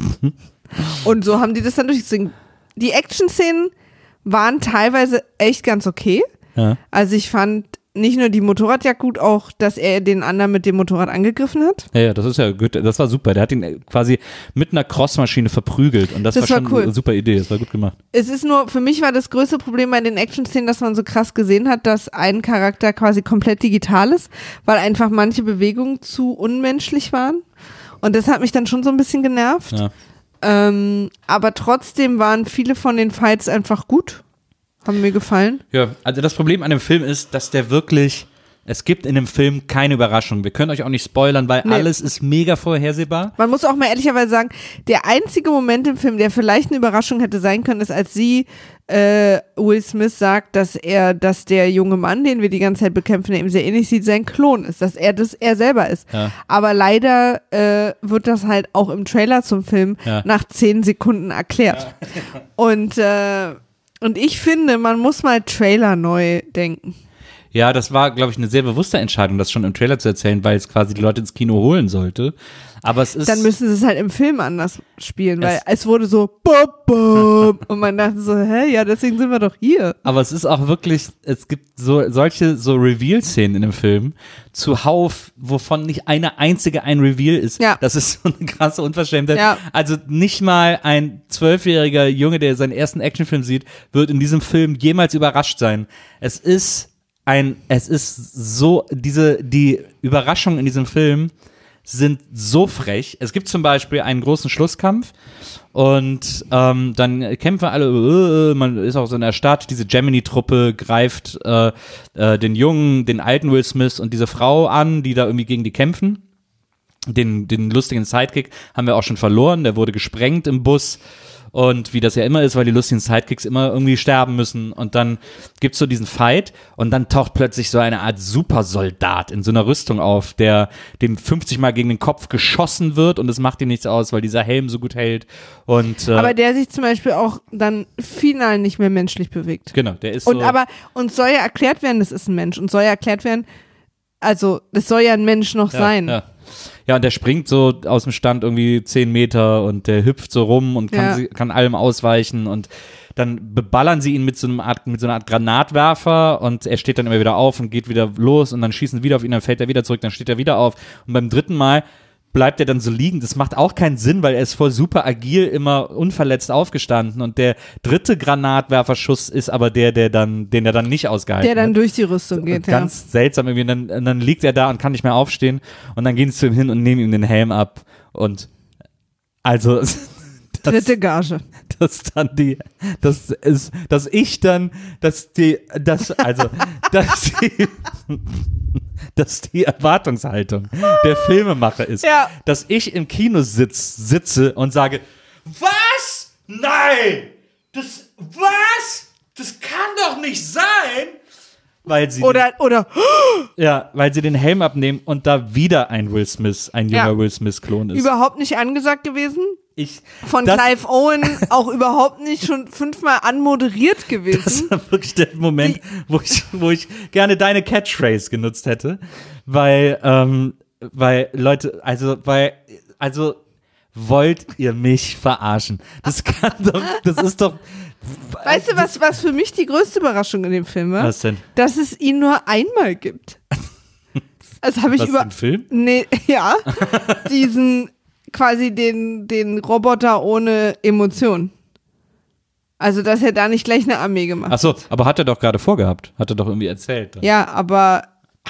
Und so haben die das dann durchgezogen. Die Action-Szenen waren teilweise echt ganz okay. Ja. Also ich fand nicht nur die Motorradjagd gut, auch, dass er den anderen mit dem Motorrad angegriffen hat. Ja, ja, das ist ja gut, das war super. Der hat ihn quasi mit einer Crossmaschine verprügelt und das, das war schon war cool. Eine super Idee, das war gut gemacht. Es ist nur, für mich war das größte Problem bei den Action-Szenen, dass man so krass gesehen hat, dass ein Charakter quasi komplett digital ist, weil einfach manche Bewegungen zu unmenschlich waren und das hat mich dann schon so ein bisschen genervt. Ja. Ähm, aber trotzdem waren viele von den Fights einfach gut. Haben mir gefallen. Ja, also das Problem an dem Film ist, dass der wirklich, es gibt in dem Film keine Überraschung. Wir können euch auch nicht spoilern, weil nee. alles ist mega vorhersehbar. Man muss auch mal ehrlicherweise sagen, der einzige Moment im Film, der vielleicht eine Überraschung hätte sein können, ist, als sie äh, Will Smith sagt, dass er, dass der junge Mann, den wir die ganze Zeit bekämpfen, der ihm sehr ähnlich sieht, sein Klon ist, dass er das er selber ist. Ja. Aber leider äh, wird das halt auch im Trailer zum Film ja. nach zehn Sekunden erklärt. Ja. Und äh, Und ich finde, man muss mal Trailer neu denken. Ja, das war, glaube ich, eine sehr bewusste Entscheidung, das schon im Trailer zu erzählen, weil es quasi die Leute ins Kino holen sollte. Aber es ist. Dann müssen sie es halt im Film anders spielen, weil es, es wurde so bop, bop, und man dachte so, hä, ja, deswegen sind wir doch hier. Aber es ist auch wirklich, es gibt so solche so Reveal-Szenen in dem Film zuhauf, wovon nicht eine einzige ein Reveal ist. Ja. Das ist so eine krasse Unverschämtheit. Ja. Also nicht mal ein zwölfjähriger Junge, der seinen ersten Actionfilm sieht, wird in diesem Film jemals überrascht sein. Es ist ein, es ist so, diese, die Überraschungen in diesem Film sind so frech. Es gibt zum Beispiel einen großen Schlusskampf und ähm, dann kämpfen alle, äh, man ist auch so in der Stadt, diese Gemini-Truppe greift äh, äh, den jungen, den alten Will Smith und diese Frau an, die da irgendwie gegen die kämpfen. Den, den lustigen Sidekick haben wir auch schon verloren, der wurde gesprengt im Bus. Und wie das ja immer ist, weil die lustigen Sidekicks immer irgendwie sterben müssen. Und dann gibt's so diesen Fight und dann taucht plötzlich so eine Art Supersoldat in so einer Rüstung auf, der dem fünfzig Mal gegen den Kopf geschossen wird und es macht ihm nichts aus, weil dieser Helm so gut hält. Und, äh, aber der sich zum Beispiel auch dann final nicht mehr menschlich bewegt. Genau, der ist und so. Aber uns soll ja erklärt werden, das ist ein Mensch. Und soll ja erklärt werden, also das soll ja ein Mensch noch ja, sein. Ja. Ja, und der springt so aus dem Stand irgendwie zehn Meter und der hüpft so rum und kann, ja. sie, kann allem ausweichen und dann beballern sie ihn mit so, einem Art, mit so einer Art Granatwerfer und er steht dann immer wieder auf und geht wieder los und dann schießen sie wieder auf ihn, dann fällt er wieder zurück, dann steht er wieder auf und beim dritten Mal bleibt er dann so liegen. Das macht auch keinen Sinn, weil er ist voll super agil immer unverletzt aufgestanden und der dritte Granatwerferschuss ist aber der, der dann, den er dann nicht ausgehalten hat. Der dann durch die Rüstung geht, ja. Ganz seltsam irgendwie. Und dann, und dann liegt er da und kann nicht mehr aufstehen und dann gehen sie zu ihm hin und nehmen ihm den Helm ab und also das, dritte Gage. dass dann die, das ist, dass ich dann, dass die, das, also, dass die, dass die Erwartungshaltung der Filmemacher ist, ja. dass ich im Kino sitz, sitze und sage, was? Nein! Das, was? Das kann doch nicht sein! weil sie Oder, den, oder, ja, weil sie den Helm abnehmen und da wieder ein Will Smith, ein junger ja. Will Smith-Klon ist. Überhaupt nicht angesagt gewesen. Ich, Von das, Clive Owen auch überhaupt nicht schon fünfmal anmoderiert gewesen. Das war wirklich der Moment, wo ich, wo ich gerne deine Catchphrase genutzt hätte, weil, ähm, weil Leute, also, weil, also, wollt ihr mich verarschen? Das kann doch, das ist doch. Weißt du, was, was für mich die größte Überraschung in dem Film war? Was denn? Dass es ihn nur einmal gibt. Also habe ich was, über. Den Film? Nee, ja. diesen, quasi den, den Roboter ohne Emotion. Also, dass er da nicht gleich eine Armee gemacht hat. Ach so, aber hat er doch gerade vorgehabt. Hat er doch irgendwie erzählt. Dann. Ja, aber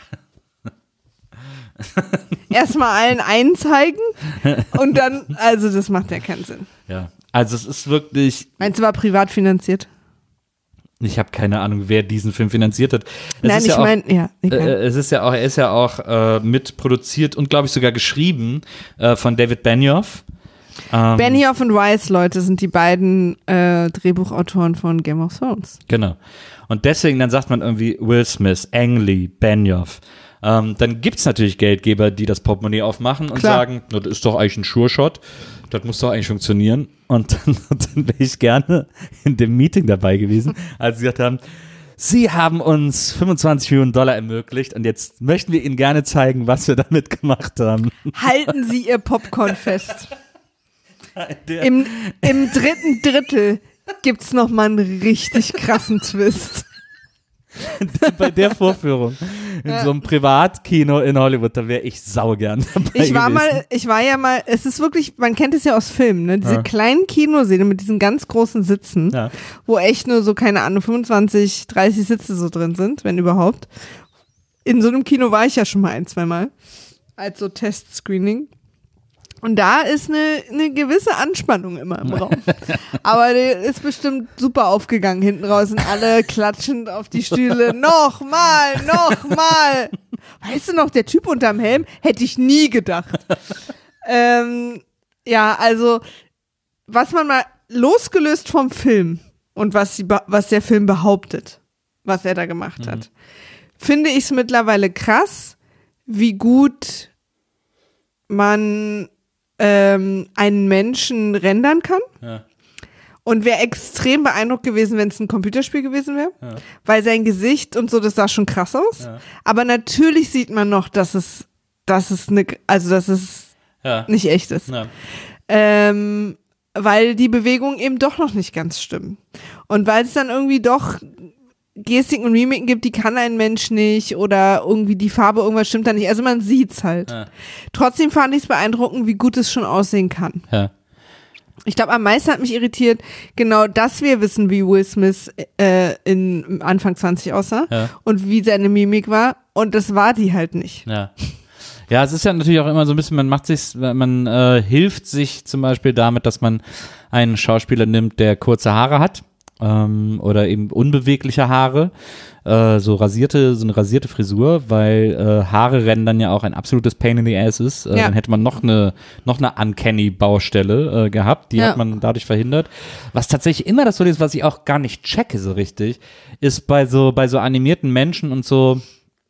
erstmal allen einen zeigen und dann, also das macht ja keinen Sinn. Ja, also es ist wirklich. Meinst du, war privat finanziert? Ich habe keine Ahnung, wer diesen Film finanziert hat. Es Nein, ist ich ja meine, ja. Äh, es ist ja auch, er ist ja auch äh, mitproduziert und glaube ich sogar geschrieben äh, von David Benioff. Ähm, Benioff und Weiss, Leute, sind die beiden äh, Drehbuchautoren von Game of Thrones. Genau. Und deswegen, dann sagt man irgendwie Will Smith, Ang Lee, Benioff. Ähm, dann gibt's natürlich Geldgeber, die das Portemonnaie aufmachen und Klar. sagen, das ist doch eigentlich ein Sure-Shot. Das muss doch eigentlich funktionieren. Und dann, und dann wäre ich gerne in dem Meeting dabei gewesen, als sie gesagt haben, Sie haben uns fünfundzwanzig Millionen Dollar ermöglicht und jetzt möchten wir Ihnen gerne zeigen, was wir damit gemacht haben. Halten Sie Ihr Popcorn fest. Im, Im dritten Drittel gibt's noch mal einen richtig krassen Twist. Bei der Vorführung in ja. so einem Privatkino in Hollywood, da wäre ich saugern dabei ich war gewesen. mal, ich war ja mal, es ist wirklich, man kennt es ja aus Filmen, ne? Diese ja. kleinen Kinosäle mit diesen ganz großen Sitzen, ja. wo echt nur so, keine Ahnung, fünfundzwanzig, dreißig Sitze so drin sind, wenn überhaupt. In so einem Kino war ich ja schon mal ein, zwei Mal, als so Testscreening. Und da ist eine, eine gewisse Anspannung immer im Raum. Aber der ist bestimmt super aufgegangen hinten raus und alle klatschend auf die Stühle. Nochmal, nochmal. Weißt du noch, der Typ unterm Helm? Hätte ich nie gedacht. ähm, ja, also, was man mal losgelöst vom Film und was, sie, was der Film behauptet, was er da gemacht mhm. hat, finde ich es mittlerweile krass, wie gut man ähm, einen Menschen rendern kann. Ja. Und wäre extrem beeindruckt gewesen, wenn es ein Computerspiel gewesen wäre. Ja. Weil sein Gesicht und so, das sah schon krass aus. Ja. Aber natürlich sieht man noch, dass es, dass es ne, also dass es ja. nicht echt ist. Ja. Ähm, weil die Bewegungen eben doch noch nicht ganz stimmen. Und weil es dann irgendwie doch Gestiken und Mimiken gibt, die kann ein Mensch nicht oder irgendwie die Farbe, irgendwas stimmt da nicht. Also man sieht's halt. Ja. Trotzdem fand ich es beeindruckend, wie gut es schon aussehen kann. Ja. Ich glaube, am meisten hat mich irritiert, genau, dass wir wissen, wie Will Smith äh, in Anfang zwanzig aussah ja. und wie seine Mimik war. Und das war die halt nicht. Ja. Ja, es ist ja natürlich auch immer so ein bisschen, man macht sich, man äh, hilft sich zum Beispiel damit, dass man einen Schauspieler nimmt, der kurze Haare hat. Ähm, oder eben unbewegliche Haare, äh, so rasierte, so eine rasierte Frisur, weil äh, Haare rendern ja auch ein absolutes Pain in the Ass ist. Äh, ja. Dann hätte man noch eine, noch eine uncanny Baustelle äh, gehabt, die ja. hat man dadurch verhindert. Was tatsächlich immer das so ist, was ich auch gar nicht checke so richtig, ist bei so, bei so animierten Menschen und so,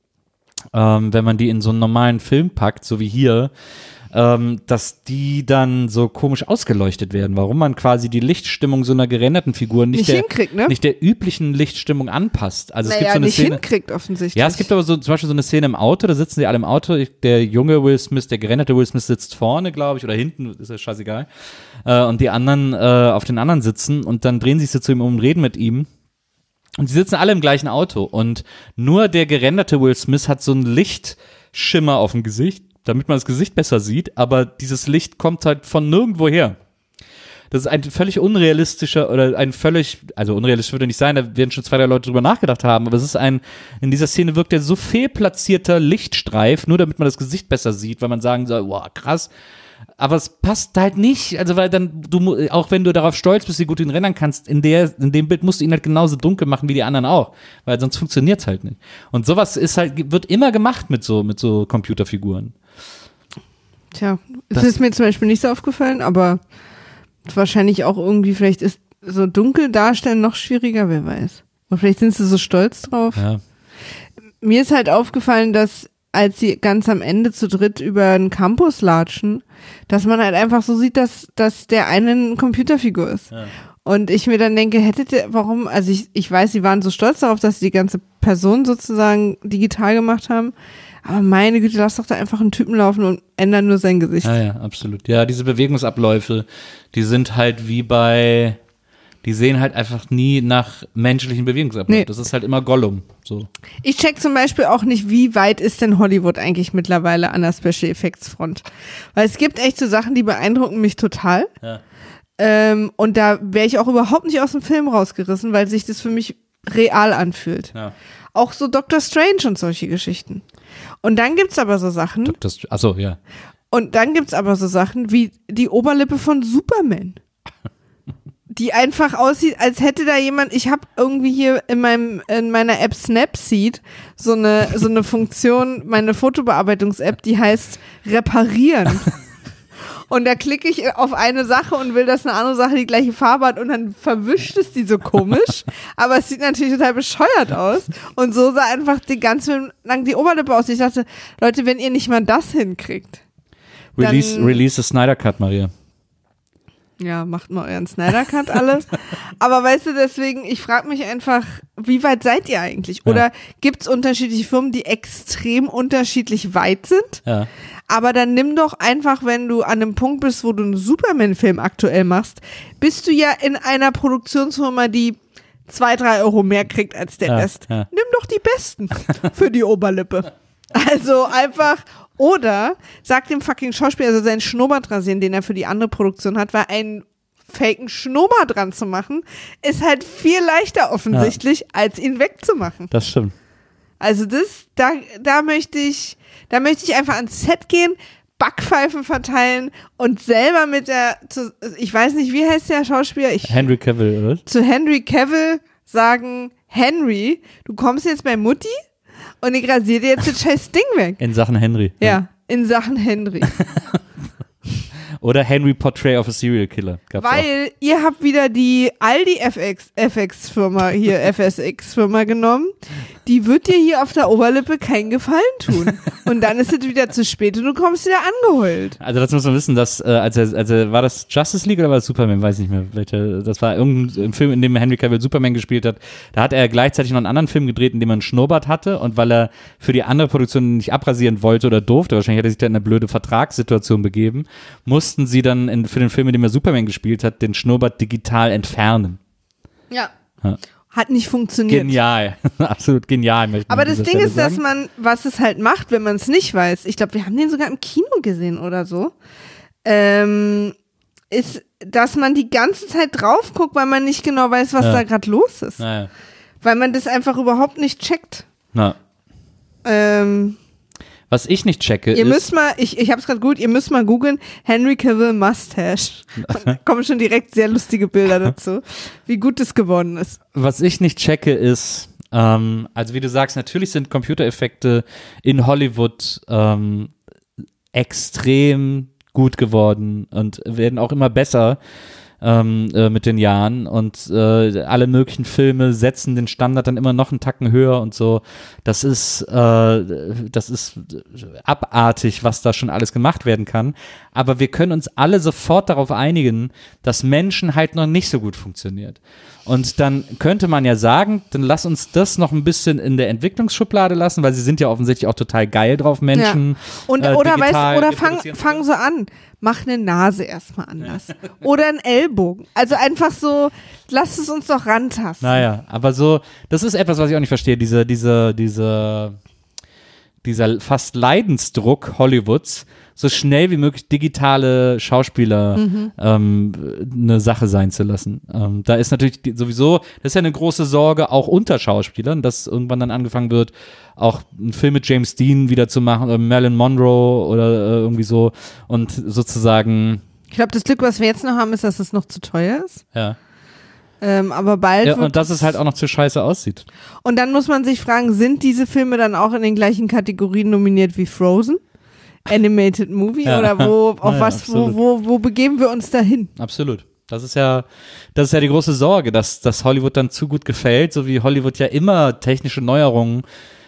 ähm, wenn man die in so einen normalen Film packt, so wie hier, Ähm, dass die dann so komisch ausgeleuchtet werden. Warum man quasi die Lichtstimmung so einer gerenderten Figur nicht, nicht der, hinkriegt, ne? nicht der üblichen Lichtstimmung anpasst. Also naja, es gibt so eine nicht Szene, hinkriegt offensichtlich. Ja, es gibt aber so zum Beispiel so eine Szene im Auto, da sitzen sie alle im Auto, der junge Will Smith, der gerenderte Will Smith sitzt vorne, glaube ich, oder hinten, ist ja scheißegal. Äh, und die anderen äh, auf den anderen sitzen und dann drehen sich so zu ihm um und reden mit ihm. Und sie sitzen alle im gleichen Auto und nur der gerenderte Will Smith hat so einen Lichtschimmer auf dem Gesicht, damit man das Gesicht besser sieht, aber dieses Licht kommt halt von nirgendwo her. Das ist ein völlig unrealistischer oder ein völlig, also unrealistisch würde nicht sein, da werden schon zwei, drei Leute drüber nachgedacht haben, aber es ist ein, in dieser Szene wirkt der so fehlplatzierter Lichtstreif, nur damit man das Gesicht besser sieht, weil man sagen soll, wow, krass, aber es passt halt nicht, also weil dann, du, auch wenn du darauf stolz bist, wie gut du ihn rendern kannst, in der, in dem Bild musst du ihn halt genauso dunkel machen wie die anderen auch, weil sonst funktioniert's halt nicht. Und sowas ist halt, wird immer gemacht mit so, mit so Computerfiguren. Tja, das, das ist mir zum Beispiel nicht so aufgefallen, aber wahrscheinlich auch irgendwie, vielleicht ist so dunkel darstellen noch schwieriger, wer weiß. Und vielleicht sind sie so stolz drauf. Ja. mir ist halt aufgefallen, dass als sie ganz am Ende zu dritt über den Campus latschen, dass man halt einfach so sieht, dass, dass der eine eine Computerfigur ist. Ja. Und ich mir dann denke, hättet ihr, warum, also ich, ich weiß, sie waren so stolz darauf, dass sie die ganze Person sozusagen digital gemacht haben, aber meine Güte, lass doch da einfach einen Typen laufen und ändern nur sein Gesicht. Ja, ja, absolut. Ja, diese Bewegungsabläufe, die sind halt wie bei... Die sehen halt einfach nie nach menschlichen Bewegungsabläufen. Nee. Das ist halt immer Gollum. So. Ich check zum Beispiel auch nicht, wie weit ist denn Hollywood eigentlich mittlerweile an der Special Effects Front. Weil es gibt echt so Sachen, die beeindrucken mich total. Ja. Ähm, und da wäre ich auch überhaupt nicht aus dem Film rausgerissen, weil sich das für mich real anfühlt. Ja. Auch so Doctor Strange und solche Geschichten. Und dann gibt's aber so Sachen. Doktor Str- Achso, ja. Und dann gibt's aber so Sachen wie die Oberlippe von Superman. Die einfach aussieht, als hätte da jemand, ich habe irgendwie hier in meinem in meiner App Snapseed so eine so eine Funktion, meine Fotobearbeitungs-App, die heißt reparieren. Und da klicke ich auf eine Sache und will, dass eine andere Sache die gleiche Farbe hat und dann verwischt es die so komisch, aber es sieht natürlich total bescheuert aus und so sah einfach die ganze lang die Oberlippe aus. Ich dachte, Leute, wenn ihr nicht mal das hinkriegt. Release, release the Snyder Cut, Maria. Ja, macht mal euren Snyder-Cut alles. Aber weißt du, deswegen, ich frage mich einfach, wie weit seid ihr eigentlich? Oder ja. Gibt es unterschiedliche Firmen, die extrem unterschiedlich weit sind? Ja. Aber dann nimm doch einfach, wenn du an einem Punkt bist, wo du einen Superman-Film aktuell machst, bist du ja in einer Produktionsfirma, die zwei, drei Euro mehr kriegt als der ja, Rest. Ja. Nimm doch die Besten für die Oberlippe. Also einfach... Oder sagt dem fucking Schauspieler, also seinen Schnurrbart rasieren, den er für die andere Produktion hat, weil einen faken Schnurrbart dran zu machen, ist halt viel leichter offensichtlich, ja. als ihn wegzumachen. Das stimmt. Also das, da, da möchte ich, da möchte ich einfach ans Set gehen, Backpfeifen verteilen und selber mit der, zu, ich weiß nicht, wie heißt der Schauspieler? Ich, Henry Cavill, oder? Zu Henry Cavill sagen, Henry, du kommst jetzt bei Mutti? Und ich rasiere dir jetzt das scheiß Ding weg. In Sachen Henry. Ja, ja. in Sachen Henry. Oder Henry Portrait of a Serial Killer. Gab's Weil auch. Ihr habt wieder die Aldi F X, F X-Firma hier, F S X-Firma genommen. Die wird dir hier auf der Oberlippe keinen Gefallen tun. Und dann ist es wieder zu spät und du kommst wieder angeheult. Also das muss man wissen, dass, äh, als er, als er, war das Justice League oder war das Superman? Weiß nicht mehr. Welche, das war irgendein Film, in dem Henry Cavill Superman gespielt hat. Da hat er gleichzeitig noch einen anderen Film gedreht, in dem er einen Schnurrbart hatte. Und weil er für die andere Produktion nicht abrasieren wollte oder durfte, wahrscheinlich hat er sich da in eine blöde Vertragssituation begeben, mussten sie dann in, für den Film, in dem er Superman gespielt hat, den Schnurrbart digital entfernen. Ja. ja. Hat nicht funktioniert. Genial, absolut genial. Aber das Ding ist, dass man, was es halt macht, wenn man es nicht weiß, ich glaube, wir haben den sogar im Kino gesehen oder so, ähm, ist, dass man die ganze Zeit drauf guckt, weil man nicht genau weiß, was ja. da gerade los ist. Ja. Weil man das einfach überhaupt nicht checkt. Na. Ähm, Was ich nicht checke ihr ist... müsst mal, ich, ich hab's gerade gut, ihr müsst mal googeln, Henry Cavill Mustache. Da kommen schon direkt sehr lustige Bilder dazu, wie gut das geworden ist. Was ich nicht checke ist, ähm, also wie du sagst, natürlich sind Computereffekte in Hollywood ähm, extrem gut geworden und werden auch immer besser. Ähm, äh, mit den Jahren und äh, alle möglichen Filme setzen den Standard dann immer noch einen Tacken höher und so. Das ist, äh, das ist abartig, was da schon alles gemacht werden kann. Aber wir können uns alle sofort darauf einigen, dass Menschen halt noch nicht so gut funktioniert. Und dann könnte man ja sagen, dann lass uns das noch ein bisschen in der Entwicklungsschublade lassen, weil sie sind ja offensichtlich auch total geil drauf, Menschen. Ja. Und, äh, oder weißt, oder fang, fang so an. Mach eine Nase erstmal anders. Oder einen Ellbogen. Also einfach so, lass es uns doch rantasten. Naja, aber so, das ist etwas, was ich auch nicht verstehe. Diese, diese, diese, dieser fast Leidensdruck Hollywoods, so schnell wie möglich digitale Schauspieler mhm. ähm, eine Sache sein zu lassen. Ähm, da ist natürlich die, sowieso, das ist ja eine große Sorge, auch unter Schauspielern, dass irgendwann dann angefangen wird, auch einen Film mit James Dean wieder zu machen oder Marilyn Monroe oder äh, irgendwie so und sozusagen. Ich glaube, das Glück, was wir jetzt noch haben, ist, dass es noch zu teuer ist. Ja. Ähm, aber bald. Ja, und dass es halt auch noch zu scheiße aussieht. Und dann muss man sich fragen, sind diese Filme dann auch in den gleichen Kategorien nominiert wie Frozen? Animated Movie ja. oder wo, auf ja, was, wo, wo, wo begeben wir uns dahin? Absolut. Das ist ja, das ist ja die große Sorge, dass, dass Hollywood dann zu gut gefällt, so wie Hollywood ja immer technische Neuerungen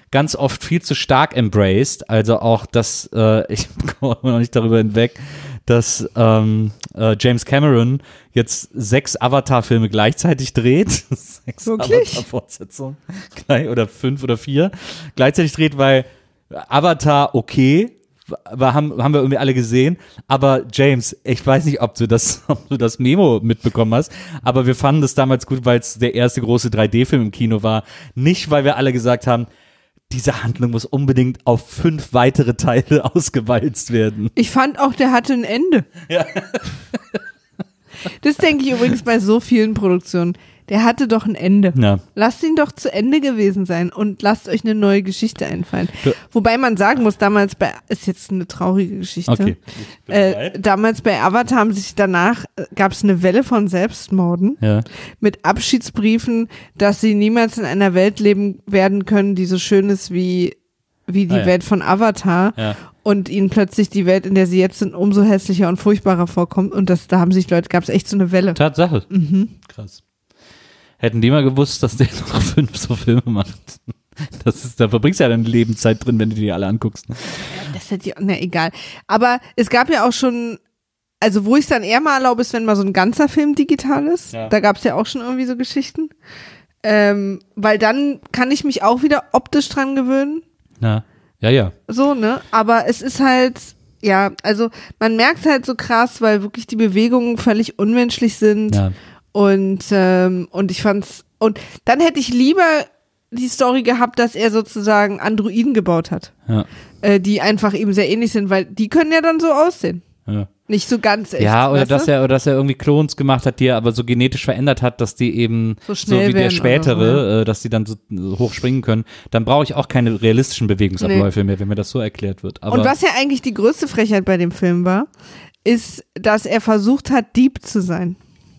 ganz oft viel zu stark embraced. Also auch das, äh, ich komme noch nicht darüber hinweg, dass ähm, äh, James Cameron jetzt sechs Avatar-Filme gleichzeitig dreht. Sechs Avatar-Fortsetzungen. Oder fünf oder vier. Gleichzeitig dreht, weil Avatar okay, war, haben, haben wir irgendwie alle gesehen. Aber James, ich weiß nicht, ob du das, ob du das Memo mitbekommen hast, aber wir fanden das damals gut, weil es der erste große drei D-Film im Kino war. Nicht, weil wir alle gesagt haben, diese Handlung muss unbedingt auf fünf weitere Teile ausgewalzt werden. Ich fand auch, der hatte ein Ende. Ja. Das denke ich übrigens bei so vielen Produktionen. Der hatte doch ein Ende. Ja. Lasst ihn doch zu Ende gewesen sein und lasst euch eine neue Geschichte einfallen. Du, Wobei man sagen muss, damals bei, ist jetzt eine traurige Geschichte. Okay. Äh, damals bei Avatar haben sich danach, gab es eine Welle von Selbstmorden ja. mit Abschiedsbriefen, dass sie niemals in einer Welt leben werden können, die so schön ist wie, wie die ah, ja. Welt von Avatar. Ja. Und ihnen plötzlich die Welt, in der sie jetzt sind, umso hässlicher und furchtbarer vorkommt. Und das, da haben sich Leute, gab es echt so eine Welle. Tatsache. Mhm. Krass. Hätten die mal gewusst, dass der noch fünf so Filme macht. Das ist, da verbringst du ja deine Lebenszeit drin, wenn du die alle anguckst. Ja, das hätte ich, na egal. Aber es gab ja auch schon, also wo ich es dann eher mal erlaube, ist, wenn mal so ein ganzer Film digital ist. Ja. Da gab es ja auch schon irgendwie so Geschichten. Ähm, weil dann kann ich mich auch wieder optisch dran gewöhnen. Na, ja, ja. So, ne? Aber es ist halt, ja, also man merkt halt so krass, weil wirklich die Bewegungen völlig unmenschlich sind. Ja. Und, ähm, und ich fand's, und dann hätte ich lieber die Story gehabt, dass er sozusagen Androiden gebaut hat. Ja. Äh, die einfach ihm sehr ähnlich sind, weil die können ja dann so aussehen. Ja. Nicht so ganz echt. Ja, oder dass er, oder dass er irgendwie Klons gemacht hat, die er aber so genetisch verändert hat, dass die eben so, so wie der spätere, so, ja. äh, dass die dann so, so hoch springen können. Dann brauche ich auch keine realistischen Bewegungsabläufe nee. mehr, wenn mir das so erklärt wird. Aber und was ja eigentlich die größte Frechheit bei dem Film war, ist, dass er versucht hat, Dieb zu sein.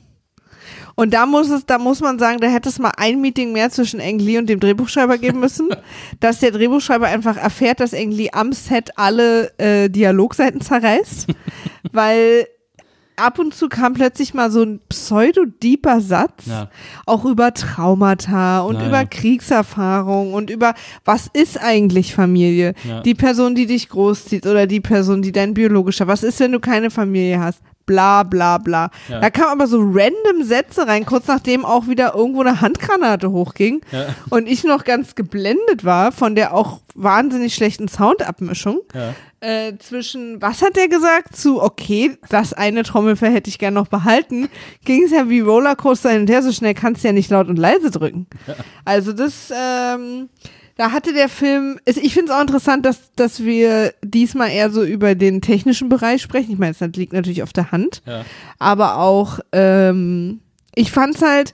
Und da muss es, da muss man sagen, da hätte es mal ein Meeting mehr zwischen Ang Lee und dem Drehbuchschreiber geben müssen, dass der Drehbuchschreiber einfach erfährt, dass Ang Lee am Set alle äh, Dialogseiten zerreißt, weil ab und zu kam plötzlich mal so ein pseudo-deeper Satz, ja. auch über Traumata und Na, über ja. Kriegserfahrung und über, was ist eigentlich Familie? Ja. Die Person, die dich großzieht oder die Person, die dein biologischer, was ist, wenn du keine Familie hast? Bla bla bla. Ja. Da kamen aber so random Sätze rein, kurz nachdem auch wieder irgendwo eine Handgranate hochging ja. und ich noch ganz geblendet war von der auch wahnsinnig schlechten Soundabmischung. Ja. Äh, zwischen, was hat der gesagt, zu, okay, das eine Trommelfell hätte ich gern noch behalten, ging es ja wie Rollercoaster hin und her, so schnell kannst du ja nicht laut und leise drücken. Ja. Also das, ähm, da hatte der Film, ich finde es auch interessant, dass, dass wir diesmal eher so über den technischen Bereich sprechen. Ich meine, das liegt natürlich auf der Hand, ja. aber auch, ähm, ich fand es halt,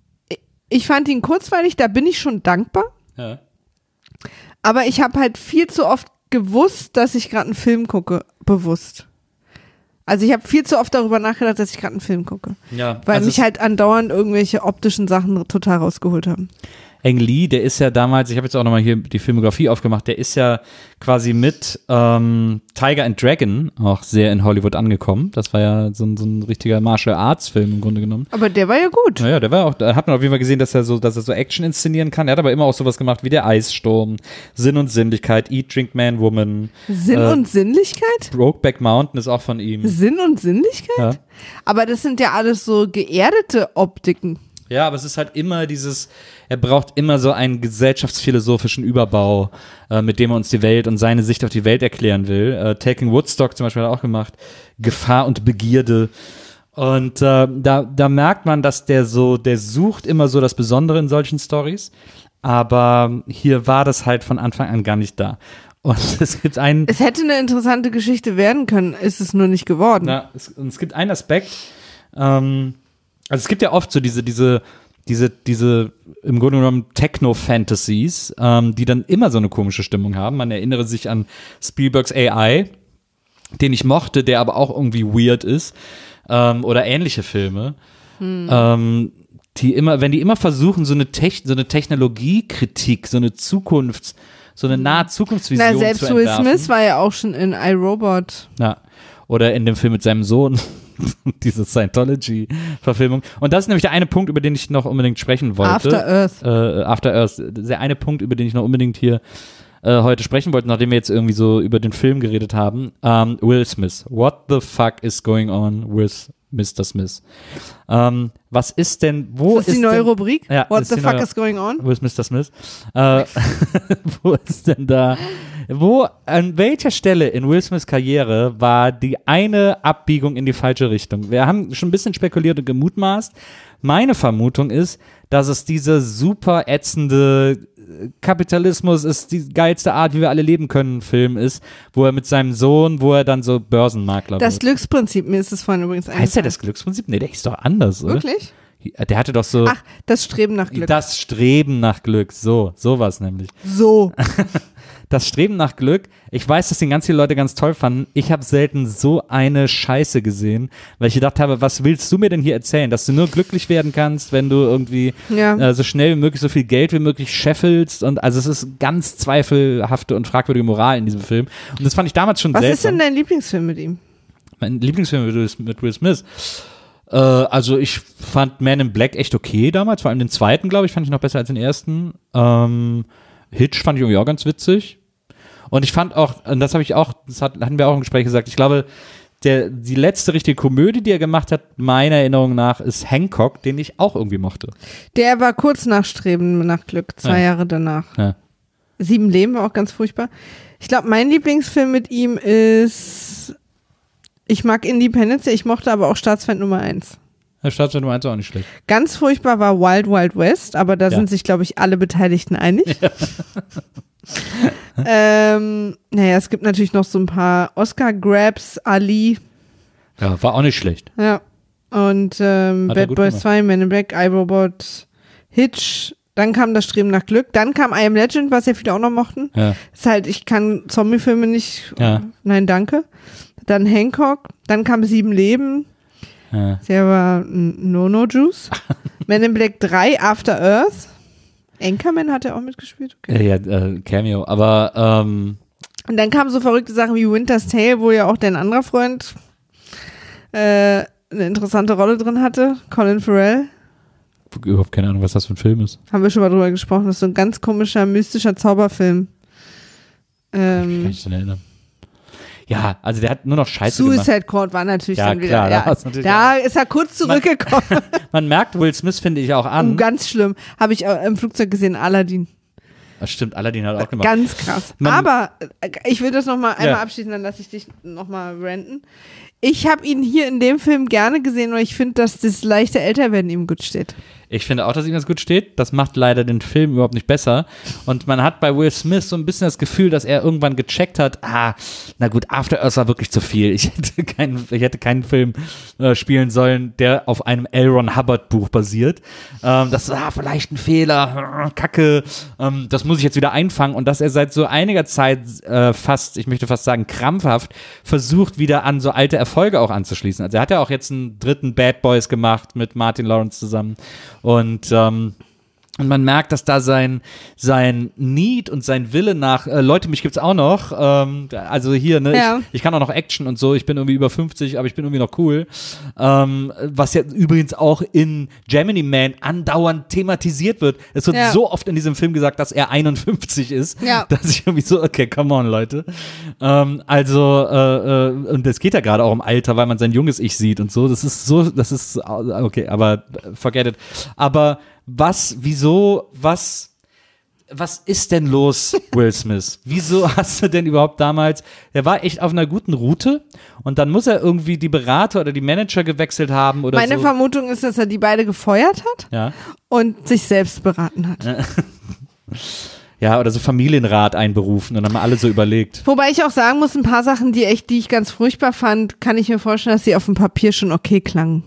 ich fand ihn kurzweilig, da bin ich schon dankbar, ja. aber ich habe halt viel zu oft gewusst, dass ich gerade einen Film gucke, bewusst. Also ich habe viel zu oft darüber nachgedacht, dass ich gerade einen Film gucke, ja, weil also mich halt andauernd irgendwelche optischen Sachen total rausgeholt haben. Ang Lee, der ist ja damals, ich habe jetzt auch nochmal hier die Filmografie aufgemacht, der ist ja quasi mit ähm, Tiger and Dragon auch sehr in Hollywood angekommen. Das war ja so ein, so ein richtiger Martial Arts Film im Grunde genommen. Aber der war ja gut. Naja, der war auch, da hat man auf jeden Fall gesehen, dass er so, dass er so Action inszenieren kann. Er hat aber immer auch sowas gemacht wie der Eissturm, Sinn und Sinnlichkeit, Eat, Drink, Man, Woman. Sinn äh, und Sinnlichkeit? Brokeback Mountain ist auch von ihm. Sinn und Sinnlichkeit? Ja. Aber das sind ja alles so geerdete Optiken. Ja, aber es ist halt immer dieses, er braucht immer so einen gesellschaftsphilosophischen Überbau, äh, mit dem er uns die Welt und seine Sicht auf die Welt erklären will. Äh, Taking Woodstock zum Beispiel hat er auch gemacht. Gefahr und Begierde. Und äh, da, da merkt man, dass der so, der sucht immer so das Besondere in solchen Storys. Aber hier war das halt von Anfang an gar nicht da. Und es gibt einen. Es hätte eine interessante Geschichte werden können, ist es nur nicht geworden. Na, es, und es gibt einen Aspekt, ähm, also es gibt ja oft so diese, diese, diese, diese im Grunde genommen Techno-Fantasies, ähm, die dann immer so eine komische Stimmung haben. Man erinnere sich an Spielbergs A I, den ich mochte, der aber auch irgendwie weird ist, ähm, oder ähnliche Filme, hm. ähm, die immer, wenn die immer versuchen, so eine, Techn- so eine Technologiekritik, so eine Zukunfts-, so eine nahe Zukunftsvision zu entwerfen. Na, selbst Will Smith war ja auch schon in iRobot. Ja. Oder in dem Film mit seinem Sohn, diese Scientology-Verfilmung. Und das ist nämlich der eine Punkt, über den ich noch unbedingt sprechen wollte. After Earth. Äh, After Earth. Der eine Punkt, über den ich noch unbedingt hier äh, heute sprechen wollte, nachdem wir jetzt irgendwie so über den Film geredet haben. Ähm, Will Smith. What the fuck is going on with Mister Smith? Ähm, was ist denn, wo ist das die neue denn, Rubrik? Ja, What the fuck neue, is going on? Wo ist Mister Smith? Äh, wo ist denn da, wo, an welcher Stelle in Will Smiths Karriere war die eine Abbiegung in die falsche Richtung? Wir haben schon ein bisschen spekuliert und gemutmaßt. Meine Vermutung ist, dass es diese super ätzende Kapitalismus ist die geilste Art, wie wir alle leben können, Film ist, wo er mit seinem Sohn, wo er dann so Börsenmakler Das wird. Glücksprinzip, mir ist es vorhin übrigens eingefallen. Heißt der das Glücksprinzip? Nee, der hieß doch anders, oder? Wirklich? Der hatte doch so Ach, das Streben nach Glück. das Streben nach Glück, so, sowas nämlich. So. Das Streben nach Glück, ich weiß, dass den ganz viele Leute ganz toll fanden. Ich habe selten so eine Scheiße gesehen, weil ich gedacht habe, was willst du mir denn hier erzählen? Dass du nur glücklich werden kannst, wenn du irgendwie ja. äh, so schnell wie möglich so viel Geld wie möglich scheffelst und also es ist ganz zweifelhafte und fragwürdige Moral in diesem Film. Und das fand ich damals schon Was seltsam. ist denn dein Lieblingsfilm mit ihm? Mein Lieblingsfilm mit Will Smith? Äh, also ich fand Man in Black echt okay damals, vor allem den zweiten, glaube ich, fand ich noch besser als den ersten. Ähm, Hitch fand ich irgendwie auch ganz witzig. Und ich fand auch, und das habe ich auch, das hat, hatten wir auch im Gespräch gesagt, ich glaube, der, die letzte richtige Komödie, die er gemacht hat, meiner Erinnerung nach, ist Hancock, den ich auch irgendwie mochte. Der war kurz nach Streben nach Glück, zwei Ja. Jahre danach. Ja. Sieben Leben war auch ganz furchtbar. Ich glaube, mein Lieblingsfilm mit ihm ist, ich mag Independence, ich mochte aber auch Staatsfeind Nummer eins. Der Staatsfeind Nummer eins auch nicht schlecht. Ganz furchtbar war Wild Wild West, aber da Ja. sind sich, glaube ich, alle Beteiligten einig. Ja. ähm, naja, es gibt natürlich noch so ein paar Oscar-Grabs, Ali. Ja, war auch nicht schlecht. Ja. Und ähm, Hat er Bad gut Boys gemacht. zwei, Men in Black, iRobot, Hitch. Dann kam das Streben nach Glück. Dann kam I Am Legend, was ja viele auch noch mochten. Ja. Ist halt, ich kann Zombie-Filme nicht. Ja. Nein, danke. Dann Hancock. Dann kam Sieben Leben. Ja. Der war No-No-Juice. Men in Black drei, After Earth. Anchorman hat er auch mitgespielt. Okay. Ja, äh, Cameo, aber ähm, Und dann kamen so verrückte Sachen wie Winter's Tale, wo ja auch dein anderer Freund äh, eine interessante Rolle drin hatte. Colin Farrell. überhaupt keine Ahnung, was das für ein Film ist. Haben wir schon mal drüber gesprochen. Das ist so ein ganz komischer, mystischer Zauberfilm. Ähm, Kann ich mich erinnern. Ja, also der hat nur noch Scheiße gemacht. Suicide Squad war natürlich Ja, dann wieder. klar, da ja, war's natürlich da auch. ist er kurz zurückgekommen. Man merkt Will Smith, finde ich, auch Oh, an. ganz schlimm. Habe ich äh, im Flugzeug gesehen, Aladdin. Das stimmt, Aladdin hat auch gemacht. Ganz krass. Man- Aber äh, ich will das nochmal einmal Ja. abschließen, dann lasse ich dich nochmal ranten. Ich habe ihn hier in dem Film gerne gesehen, weil ich finde, dass das leichte Älterwerden ihm gut steht. Ich finde auch, dass ihm das gut steht. Das macht leider den Film überhaupt nicht besser. Und man hat bei Will Smith so ein bisschen das Gefühl, dass er irgendwann gecheckt hat, ah, na gut, After Earth war wirklich zu viel. Ich hätte keinen, ich hätte keinen Film äh, spielen sollen, der auf einem L. Ron Hubbard Buch basiert. Ähm, das war vielleicht ein Fehler, Kacke. Ähm, das muss ich jetzt wieder einfangen. Und dass er seit so einiger Zeit äh, fast, ich möchte fast sagen, krampfhaft versucht, wieder an so alte Erfolge auch anzuschließen. Also er hat ja auch jetzt einen dritten Bad Boys gemacht mit Martin Lawrence zusammen. Und, ähm, und man merkt, dass da sein, sein Need und sein Wille nach, äh, Leute, mich gibt's auch noch, ähm, also hier, ne, Ja. ich, ich kann auch noch Action und so, ich bin irgendwie über fünfzig, aber ich bin irgendwie noch cool, ähm, was ja übrigens auch in Gemini Man andauernd thematisiert wird. Es wird Ja. so oft in diesem Film gesagt, dass er einundfünfzig ist, Ja. dass ich irgendwie so, okay, come on, Leute. Ähm, also, äh, äh, und es geht ja gerade auch um Alter, weil man sein junges Ich sieht und so, das ist so, das ist, okay, aber forget it. Aber was, wieso, was, was ist denn los, Will Smith? Wieso hast du denn überhaupt damals, er war echt auf einer guten Route und dann muss er irgendwie die Berater oder die Manager gewechselt haben oder Meine so. Vermutung ist, dass er die beide gefeuert hat Ja. und sich selbst beraten hat. Ja, oder so Familienrat einberufen und dann haben alle so überlegt. Wobei ich auch sagen muss, ein paar Sachen, die echt, die ich ganz furchtbar fand, kann ich mir vorstellen, dass sie auf dem Papier schon okay klangen.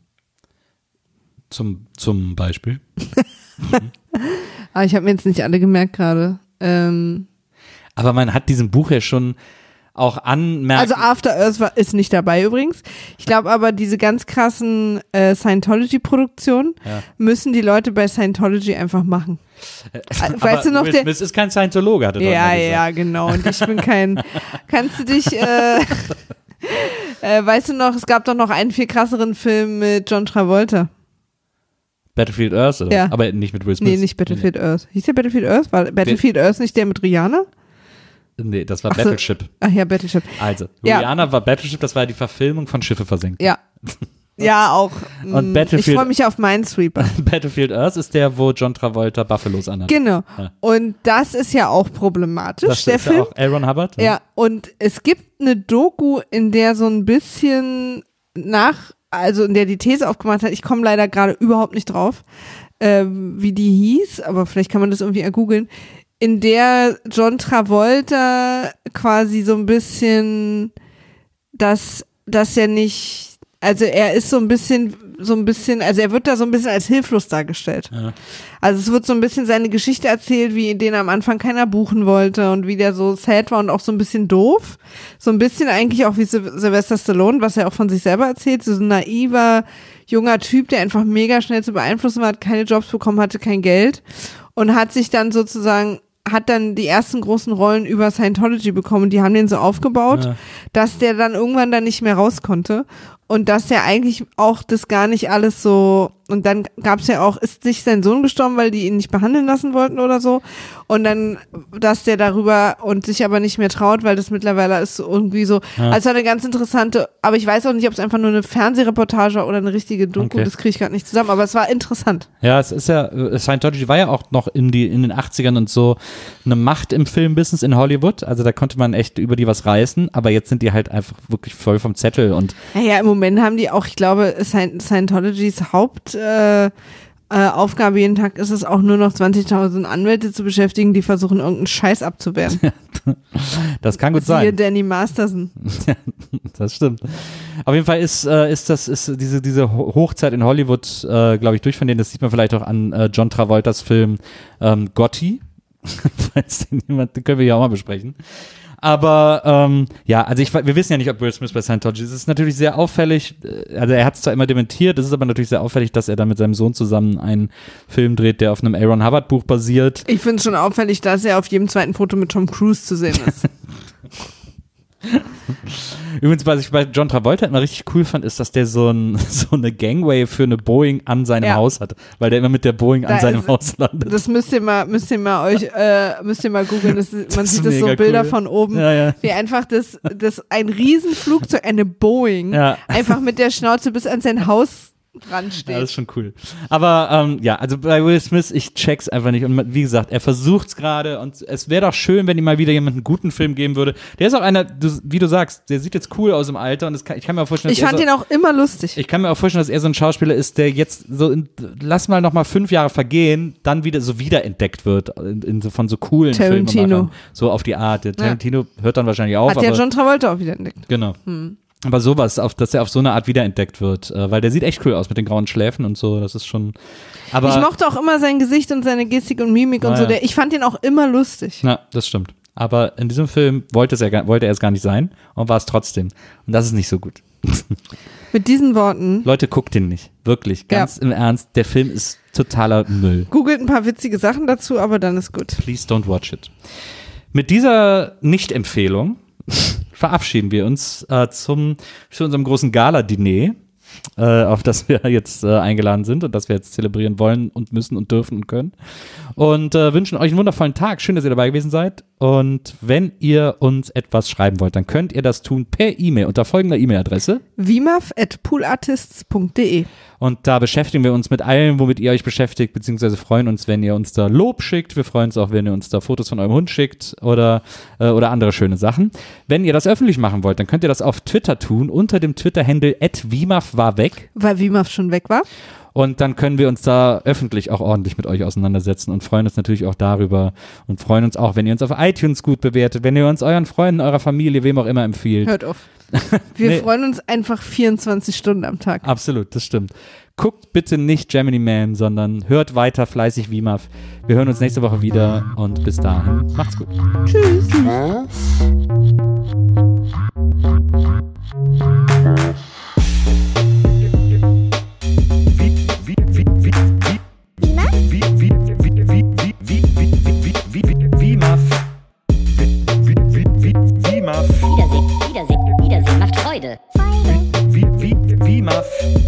Zum, zum Beispiel. Aber ich habe mir jetzt nicht alle gemerkt gerade. Ähm, Aber man hat diesem Buch ja schon auch anmerken. also After Earth war, ist nicht dabei übrigens. Ich glaube aber, diese ganz krassen äh, Scientology-Produktionen Ja. müssen die Leute bei Scientology einfach machen. Aber weißt du noch, Will der- Smith ist kein Scientologe, hatte Ja, mal gesagt. ja, genau. Und ich bin kein, kannst du dich, äh, Äh, weißt du noch, es gab doch noch einen viel krasseren Film mit John Travolta. Battlefield Earth, oder? Ja. Aber nicht mit Will Smith. Nee, nicht Battlefield Earth. Hieß der Battlefield Earth? War Battlefield Earth nicht der mit Rihanna? Nee, das war Ach so. Battleship. Ach ja, Battleship. Also, Ja. Rihanna war Battleship, das war die Verfilmung von Schiffe versenken. Ja. Ja, auch. Und Mm, Battlefield- ich freue mich auf Minesweeper. Battlefield Earth ist der, wo John Travolta Buffalos anhat. Genau. Ja. Und das ist ja auch problematisch, Das der ist Film. ja auch Aaron Hubbard. Ja, und es gibt eine Doku, in der so ein bisschen nach, also in der die These aufgemacht hat, ich komme leider gerade überhaupt nicht drauf, ähm, wie die hieß, aber vielleicht kann man das irgendwie ergoogeln, in der John Travolta quasi so ein bisschen, dass, dass er nicht, also er ist so ein bisschen, so ein bisschen, also er wird da so ein bisschen als hilflos dargestellt. Ja. Also es wird so ein bisschen seine Geschichte erzählt, wie den am Anfang keiner buchen wollte und wie der so sad war und auch so ein bisschen doof. So ein bisschen eigentlich auch wie Syl- Sylvester Stallone, was er auch von sich selber erzählt. So ein naiver, junger Typ, der einfach mega schnell zu beeinflussen war, hat keine Jobs bekommen, hatte kein Geld und hat sich dann sozusagen hat dann die ersten großen Rollen über Scientology bekommen. Die haben den so aufgebaut, Ja. dass der dann irgendwann dann nicht mehr raus konnte und dass der eigentlich auch das gar nicht alles so, und dann gab es ja auch, ist sich sein Sohn gestorben, weil die ihn nicht behandeln lassen wollten oder so, und dann, dass der darüber und sich aber nicht mehr traut, weil das mittlerweile ist so irgendwie so, Ja. also eine ganz interessante, aber ich weiß auch nicht, ob es einfach nur eine Fernsehreportage war oder eine richtige Doku, Okay. das kriege ich gerade nicht zusammen, aber es war interessant. Ja, es ist ja, äh, Scientology war ja auch noch in, die, in den achtzigern und so eine Macht im Filmbusiness in Hollywood. Also da konnte man echt über die was reißen, aber jetzt sind die halt einfach wirklich voll vom Zettel und Naja, im Moment haben die auch, ich glaube, Scient- Scientologys Haupt äh, äh, Aufgabe jeden Tag ist es auch nur noch zwanzigtausend Anwälte zu beschäftigen, die versuchen, irgendeinen Scheiß abzuwehren. das kann gut Siehe sein. Danny Masterson. Das stimmt. Auf jeden Fall ist, äh, ist das, ist diese, diese Ho- Hochzeit in Hollywood, äh, glaube ich, durch von denen, das sieht man vielleicht auch an äh, John Travoltas Film ähm, Gotti. Falls den jemand, den können wir ja auch mal besprechen. Aber ähm, ja, also ich, wir wissen ja nicht, ob Will Smith bei Scientology ist. Es ist natürlich sehr auffällig, äh, also er hat es zwar immer dementiert, es ist aber natürlich sehr auffällig, dass er da mit seinem Sohn zusammen einen Film dreht, der auf einem Aaron Hubbard Buch basiert. Ich finde es schon auffällig, dass er auf jedem zweiten Foto mit Tom Cruise zu sehen ist. Übrigens, was ich bei John Travolta immer richtig cool fand, ist, dass der so, ein, so eine Gangway für eine Boeing an seinem Ja. Haus hat, weil der immer mit der Boeing Da an seinem ist- Haus landet. Das müsst ihr mal, müsst ihr mal euch, äh, müsst ihr mal googeln. Das, ist- man Das sieht ist das so mega Bilder cool. von oben, Ja, ja. wie einfach das, das ein Riesenflugzeug, eine Boeing, Ja. einfach mit der Schnauze bis an sein Haus dran Ja, steht. das ist schon cool. Aber ähm, ja, also bei Will Smith, ich check's einfach nicht. Und wie gesagt, er versucht's gerade und es wäre doch schön, wenn ihm mal wieder jemand einen guten Film geben würde. Der ist auch einer, du, wie du sagst, der sieht jetzt cool aus im Alter und das kann, ich kann mir auch vorstellen, dass Ich er fand so, ihn auch immer lustig. ich kann mir auch vorstellen, dass er so ein Schauspieler ist, der jetzt so, in, lass mal noch mal fünf Jahre vergehen, dann wieder so wiederentdeckt wird in, in so, von so coolen Tarantino. Filmemachern. So auf die Art. Der Tarantino hört dann wahrscheinlich auf. Hat ja aber, John Travolta auch wieder entdeckt. Genau. Aber sowas, auf, dass er auf so eine Art wiederentdeckt wird, äh, weil der sieht echt cool aus mit den grauen Schläfen und so, das ist schon, aber, Ich mochte auch immer sein Gesicht und seine Gestik und Mimik und Ah, so. ja. Der, ich fand ihn auch immer lustig. na, das stimmt. Aber in diesem Film wollte, es er, gar- wollte er es gar nicht sein und war es trotzdem. Und das ist nicht so gut. Mit diesen Worten, Leute, guckt den nicht. Wirklich, ganz im Ernst, der Film ist totaler Müll. googelt ein paar witzige Sachen dazu, aber dann ist gut. Please don't watch it. Mit dieser Nicht-Empfehlung verabschieden wir uns äh, zum, zu unserem großen Gala-Diner, äh, auf das wir jetzt äh, eingeladen sind und das wir jetzt zelebrieren wollen und müssen und dürfen und können. Und äh, wünschen euch einen wundervollen Tag. Schön, dass ihr dabei gewesen seid. Und wenn ihr uns etwas schreiben wollt, dann könnt ihr das tun per E-Mail unter folgender E-Mail-Adresse. wimaf at poolartists punkt de. Und da beschäftigen wir uns mit allem, womit ihr euch beschäftigt, beziehungsweise freuen uns, wenn ihr uns da Lob schickt. Wir freuen uns auch, wenn ihr uns da Fotos von eurem Hund schickt oder, äh, oder andere schöne Sachen. Wenn ihr das öffentlich machen wollt, dann könnt ihr das auf Twitter tun, unter dem Twitter-Handle at wimaf war weg. Weil Wimaf schon weg war. Und dann können wir uns da öffentlich auch ordentlich mit euch auseinandersetzen und freuen uns natürlich auch darüber und freuen uns auch, wenn ihr uns auf iTunes gut bewertet, wenn ihr uns euren Freunden, eurer Familie, wem auch immer empfiehlt. Hört auf. Wir Nee. freuen uns einfach vierundzwanzig Stunden am Tag. Absolut, das stimmt. Guckt bitte nicht Gemini Man, sondern hört weiter fleißig Wimaf. Wir hören uns nächste Woche wieder und bis dahin, macht's gut. Tschüss. Wiedersehen, Wiedersehen, Wiedersehen macht Freude. Muff.